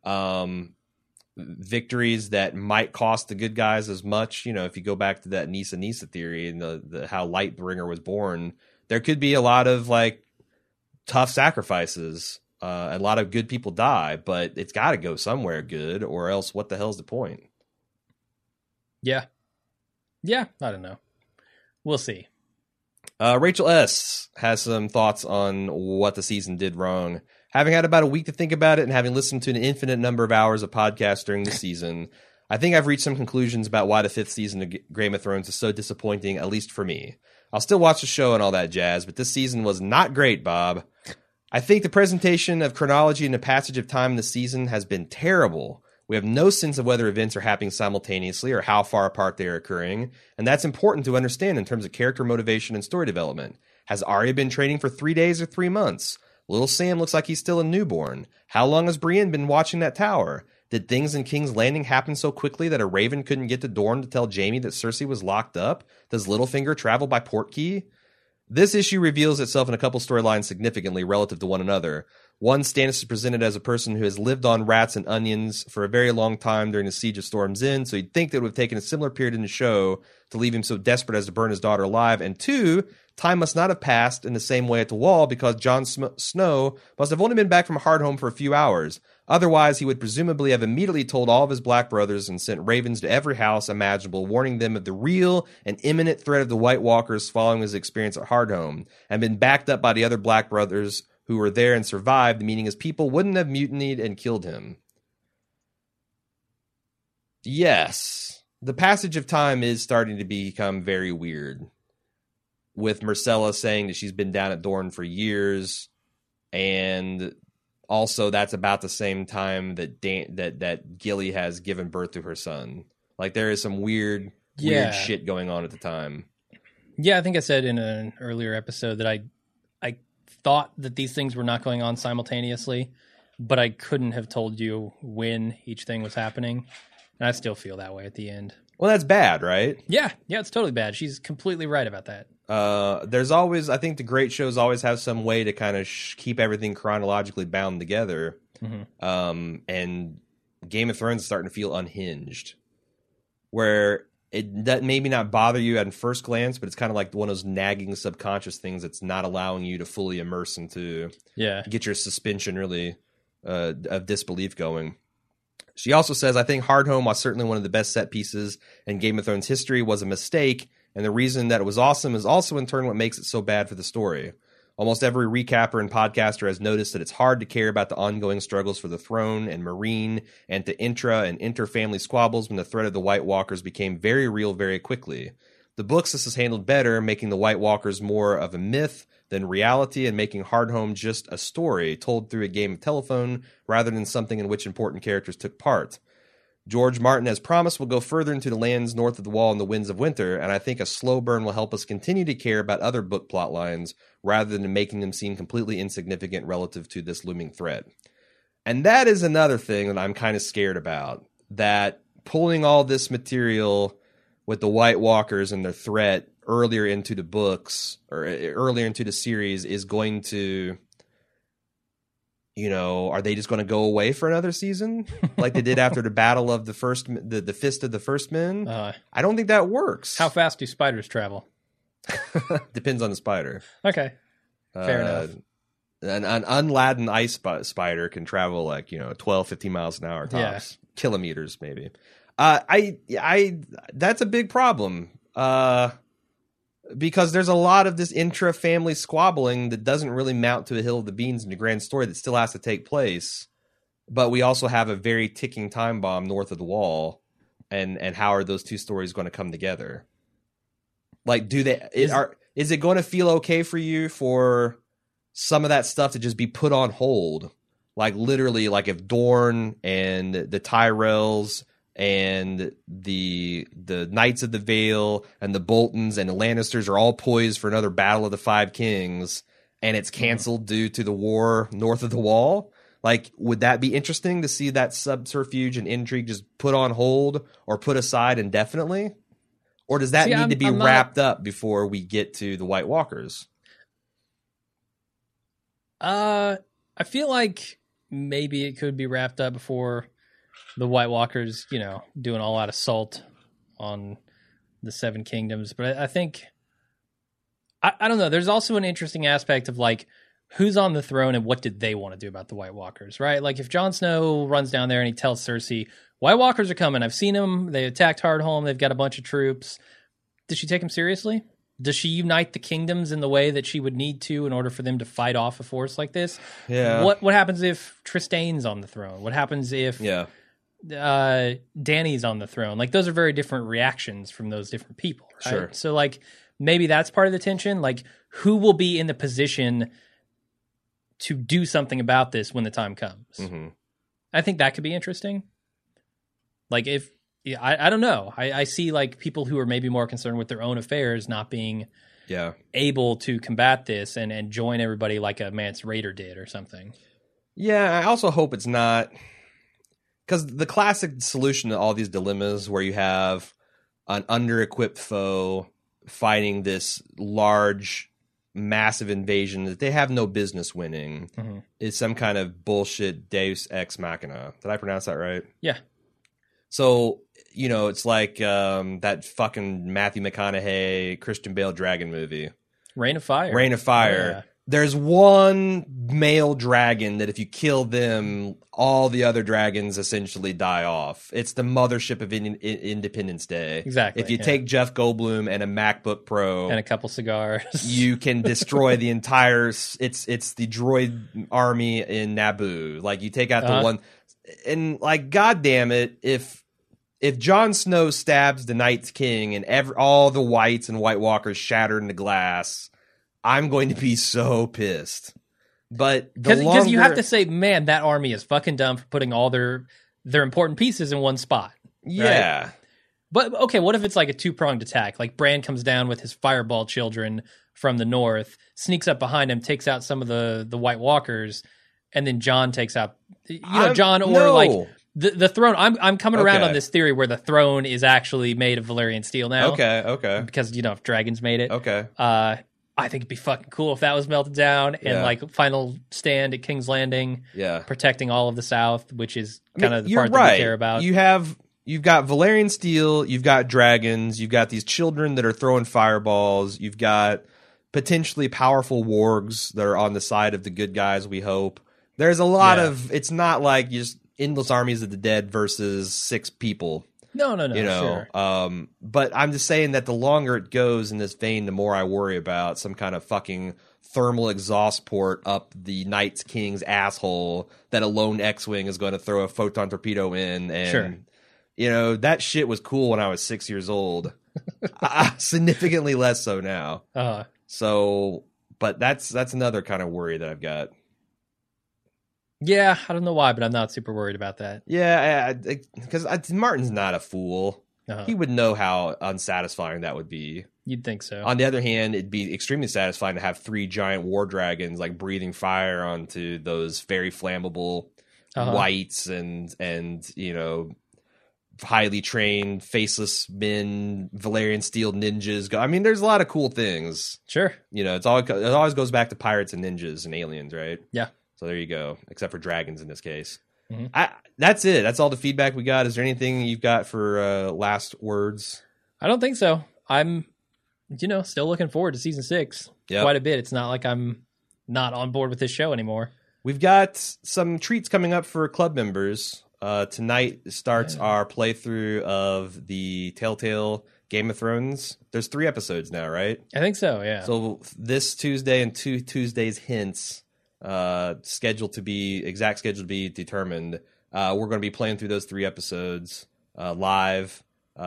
victories that might cost the good guys as much. If you go back to that Nisa theory and the how Lightbringer was born, there could be a lot of tough sacrifices. A lot of good people die, but it's got to go somewhere good, or else what the hell's the point? Yeah, I don't know. We'll see. Rachel S. has some thoughts on what the season did wrong. Having had about a week to think about it and having listened to an infinite number of hours of podcasts during the season, I think I've reached some conclusions about why the 5th season of Game of Thrones is so disappointing, at least for me. I'll still watch the show and all that jazz, but this season was not great, Bob. I think the presentation of chronology and the passage of time in the season has been terrible. We have no sense of whether events are happening simultaneously or how far apart they are occurring, and that's important to understand in terms of character motivation and story development. Has Arya been training for 3 days or 3 months? Little Sam looks like he's still a newborn. How long has Brienne been watching that tower? Did things in King's Landing happen so quickly that a raven couldn't get to Dorne to tell Jaime that Cersei was locked up? Does Littlefinger travel by Portkey? This issue reveals itself in a couple storylines significantly relative to one another. One, Stannis is presented as a person who has lived on rats and onions for a very long time during the Siege of Storm's End, so you'd think that it would have taken a similar period in the show to leave him so desperate as to burn his daughter alive. And 2, time must not have passed in the same way at the Wall because Jon Snow must have only been back from Hardhome for a few hours. Otherwise, he would presumably have immediately told all of his black brothers and sent ravens to every house imaginable, warning them of the real and imminent threat of the White Walkers following his experience at Hardhome, and been backed up by the other black brothers who were there and survived, meaning his people wouldn't have mutinied and killed him. Yes, the passage of time is starting to become very weird, with Myrcella saying that she's been down at Dorne for years, and also that's about the same time that Gilly has given birth to her son. There is some weird shit going on at the time. Yeah, I think I said in an earlier episode that I thought that these things were not going on simultaneously, but I couldn't have told you when each thing was happening. And I still feel that way at the end. Well, that's bad, right? Yeah, it's totally bad. She's completely right about that. There's always, I think the great shows always have some way to kind of keep everything chronologically bound together. And Game of Thrones is starting to feel unhinged, where that maybe not bother you at first glance, but it's kind of like one of those nagging subconscious things that's not allowing you to fully immerse into, get your suspension really of disbelief going. She also says, I think Hardhome was certainly one of the best set pieces in Game of Thrones history was a mistake, and the reason that it was awesome is also in turn what makes it so bad for the story. Almost every recapper and podcaster has noticed that it's hard to care about the ongoing struggles for the throne and Meereen and the intra and inter-family squabbles when the threat of the White Walkers became very real very quickly. The books this is handled better, making the White Walkers more of a myth than reality and making Hardhome just a story told through a game of telephone rather than something in which important characters took part. George Martin, as promised, will go further into the lands north of the Wall and the Winds of Winter, and I think a slow burn will help us continue to care about other book plot lines rather than making them seem completely insignificant relative to this looming threat. And that is another thing that I'm kind of scared about, that pulling all this material with the White Walkers and their threat earlier into the books or earlier into the series is going to, are they just going to go away for another season like they did after the battle of the Fist of the First Men? I don't think that works. How fast do spiders travel? Depends on the spider. Okay. Fair enough. An unladen ice spider can travel like, 12, 15 miles an hour tops. Kilometers, maybe. That's a big problem. Because there's a lot of this intra-family squabbling that doesn't really mount to a hill of the beans in the grand story that still has to take place. But we also have a very ticking time bomb north of the Wall. And how are those two stories going to come together? Like, is it going to feel okay for you for some of that stuff to just be put on hold? Like, literally, like if Dorne and the Tyrells and the Knights of the Vale and the Boltons and the Lannisters are all poised for another Battle of the Five Kings, and it's canceled due to the war north of the Wall. Like, would that be interesting to see that subterfuge and intrigue just put on hold or put aside indefinitely? Or does that need to be wrapped up before we get to the White Walkers? I feel like maybe it could be wrapped up before the White Walkers, doing all out assault on the Seven Kingdoms. But I think, I don't know. There's also an interesting aspect of like, who's on the throne and what did they want to do about the White Walkers, right? Like if Jon Snow runs down there and he tells Cersei, White Walkers are coming. I've seen them. They attacked Hardhome. They've got a bunch of troops. Does she take them seriously? Does she unite the kingdoms in the way that she would need to in order for them to fight off a force like this? Yeah. What happens if Tristane's on the throne? What happens if Dany's on the throne? Like those are very different reactions from those different people, right? Sure. So like maybe that's part of the tension. Like who will be in the position to do something about this when the time comes? Mm-hmm. I think that could be interesting. Like if I don't know. I see like people who are maybe more concerned with their own affairs not being able to combat this and join everybody like a Mance Rayder did or something. Yeah, I also hope it's not, because the classic solution to all these dilemmas where you have an under-equipped foe fighting this large, massive invasion that they have no business winning is some kind of bullshit Deus Ex Machina. Did I pronounce that right? Yeah. So, it's like that fucking Matthew McConaughey, Christian Bale dragon movie. Reign of Fire. Reign of Fire. Yeah. There's one male dragon that if you kill them, all the other dragons essentially die off. It's the mothership of Independence Day. Exactly. If you take Jeff Goldblum and a MacBook Pro and a couple cigars, you can destroy the entire. It's the droid army in Naboo. Like you take out the one, and like God damn it, if Jon Snow stabs the Night's King and all the whites and White Walkers shatter into glass, I'm going to be so pissed. But because you have to say, man, that army is fucking dumb for putting all their important pieces in one spot. Yeah. Right? But okay, what if it's like a two-pronged attack? Like Bran comes down with his fireball children from the north, sneaks up behind him, takes out some of the White Walkers, and then Jon takes out Jon, or like The throne. I'm coming around Okay. on this theory where the throne is actually made of Valyrian steel now. Okay. Because if dragons made it. Okay. I think it'd be fucking cool if that was melted down and Yeah. like final stand at King's Landing, Yeah. protecting all of the South, which is kind of the you're part right. that we care about. You've got Valyrian steel, you've got dragons, you've got these children that are throwing fireballs, you've got potentially powerful wargs that are on the side of the good guys, we hope. There's a lot of, it's not like just endless armies of the dead versus 6 people. No, Sure. But I'm just saying that the longer it goes in this vein, the more I worry about some kind of fucking thermal exhaust port up the Night's King's asshole that a lone X-Wing is going to throw a photon torpedo in. And, that shit was cool when I was 6 years old. Significantly less so now. So, but that's another kind of worry that I've got. Yeah, I don't know why, but I'm not super worried about that. Yeah, because Martin's not a fool. He would know how unsatisfying that would be. You'd think so. On the other hand, it'd be extremely satisfying to have 3 giant war dragons like breathing fire onto those very flammable whites and highly trained faceless men, Valyrian steel ninjas. I mean, there's a lot of cool things. Sure. It always goes back to pirates and ninjas and aliens, right? Yeah. So there you go, except for dragons in this case. Mm-hmm. That's it. That's all the feedback we got. Is there anything you've got for last words? I don't think so. I'm, still looking forward to season 6 quite a bit. It's not like I'm not on board with this show anymore. We've got some treats coming up for club members. Tonight starts our playthrough of the Telltale Game of Thrones. There's 3 episodes now, right? I think so, yeah. So this Tuesday and 2 Tuesdays hence, exact schedule to be determined. We're going to be playing through those 3 episodes live,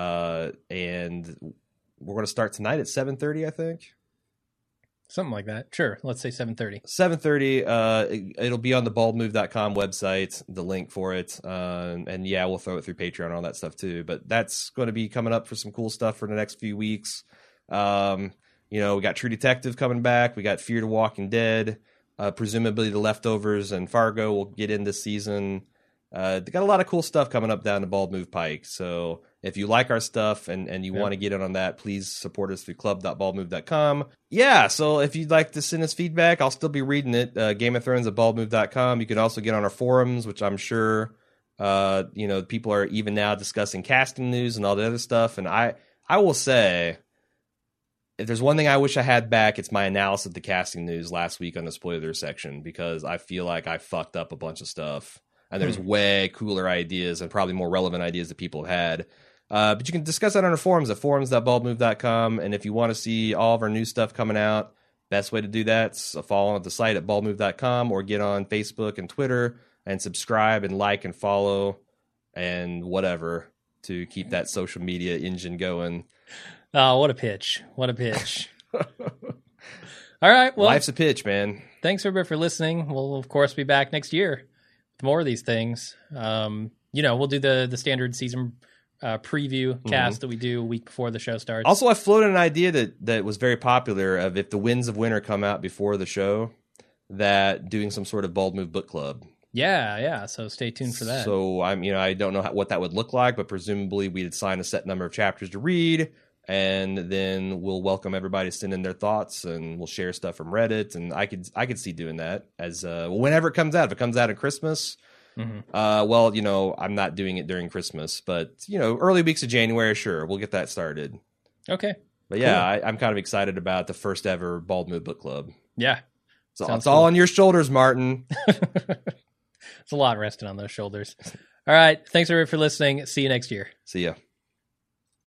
and we're going to start tonight at 7:30, I think. Something like that. Sure. Let's say 7:30. 7:30. It'll be on the baldmove.com website, the link for it. And yeah, we'll throw it through Patreon and all that stuff too. But that's going to be coming up for some cool stuff for the next few weeks. We got True Detective coming back. We got Fear the Walking Dead. Presumably The Leftovers and Fargo will get in this season. They got a lot of cool stuff coming up down the Bald Move Pike. So if you like our stuff and you want to get in on that, please support us through club.baldmove.com. Yeah, so if you'd like to send us feedback, I'll still be reading it. Game of Thrones at baldmove.com. You can also get on our forums, which I'm sure people are even now discussing casting news and all the other stuff. And I will say, if there's one thing I wish I had back, it's my analysis of the casting news last week on the spoiler section, because I feel like I fucked up a bunch of stuff. And there's way cooler ideas and probably more relevant ideas that people have had. But you can discuss that on our forums at forums.baldmove.com. And if you want to see all of our new stuff coming out, best way to do that's follow on the site at baldmove.com, or get on Facebook and Twitter and subscribe and like and follow and whatever to keep that social media engine going. Oh, what a pitch. What a pitch. All right. Well, life's a pitch, man. Thanks everybody for listening. We'll, of course, be back next year with more of these things. We'll do the standard season preview cast that we do a week before the show starts. Also, I floated an idea that was very popular of, if the Winds of Winter come out before the show, that doing some sort of Bald Move book club. Yeah. So stay tuned for that. So I don't know what that would look like, but presumably we'd assign a set number of chapters to read, and then we'll welcome everybody to send in their thoughts, and we'll share stuff from Reddit. And I could see doing that as whenever it comes out. If it comes out at Christmas, I'm not doing it during Christmas, but early weeks of January, sure, we'll get that started. Okay. But yeah, cool. I'm kind of excited about the first ever Bald Move book club. Yeah. So it's all on your shoulders, Martin. It's a lot resting on those shoulders. All right. Thanks everybody for listening. See you next year. See ya.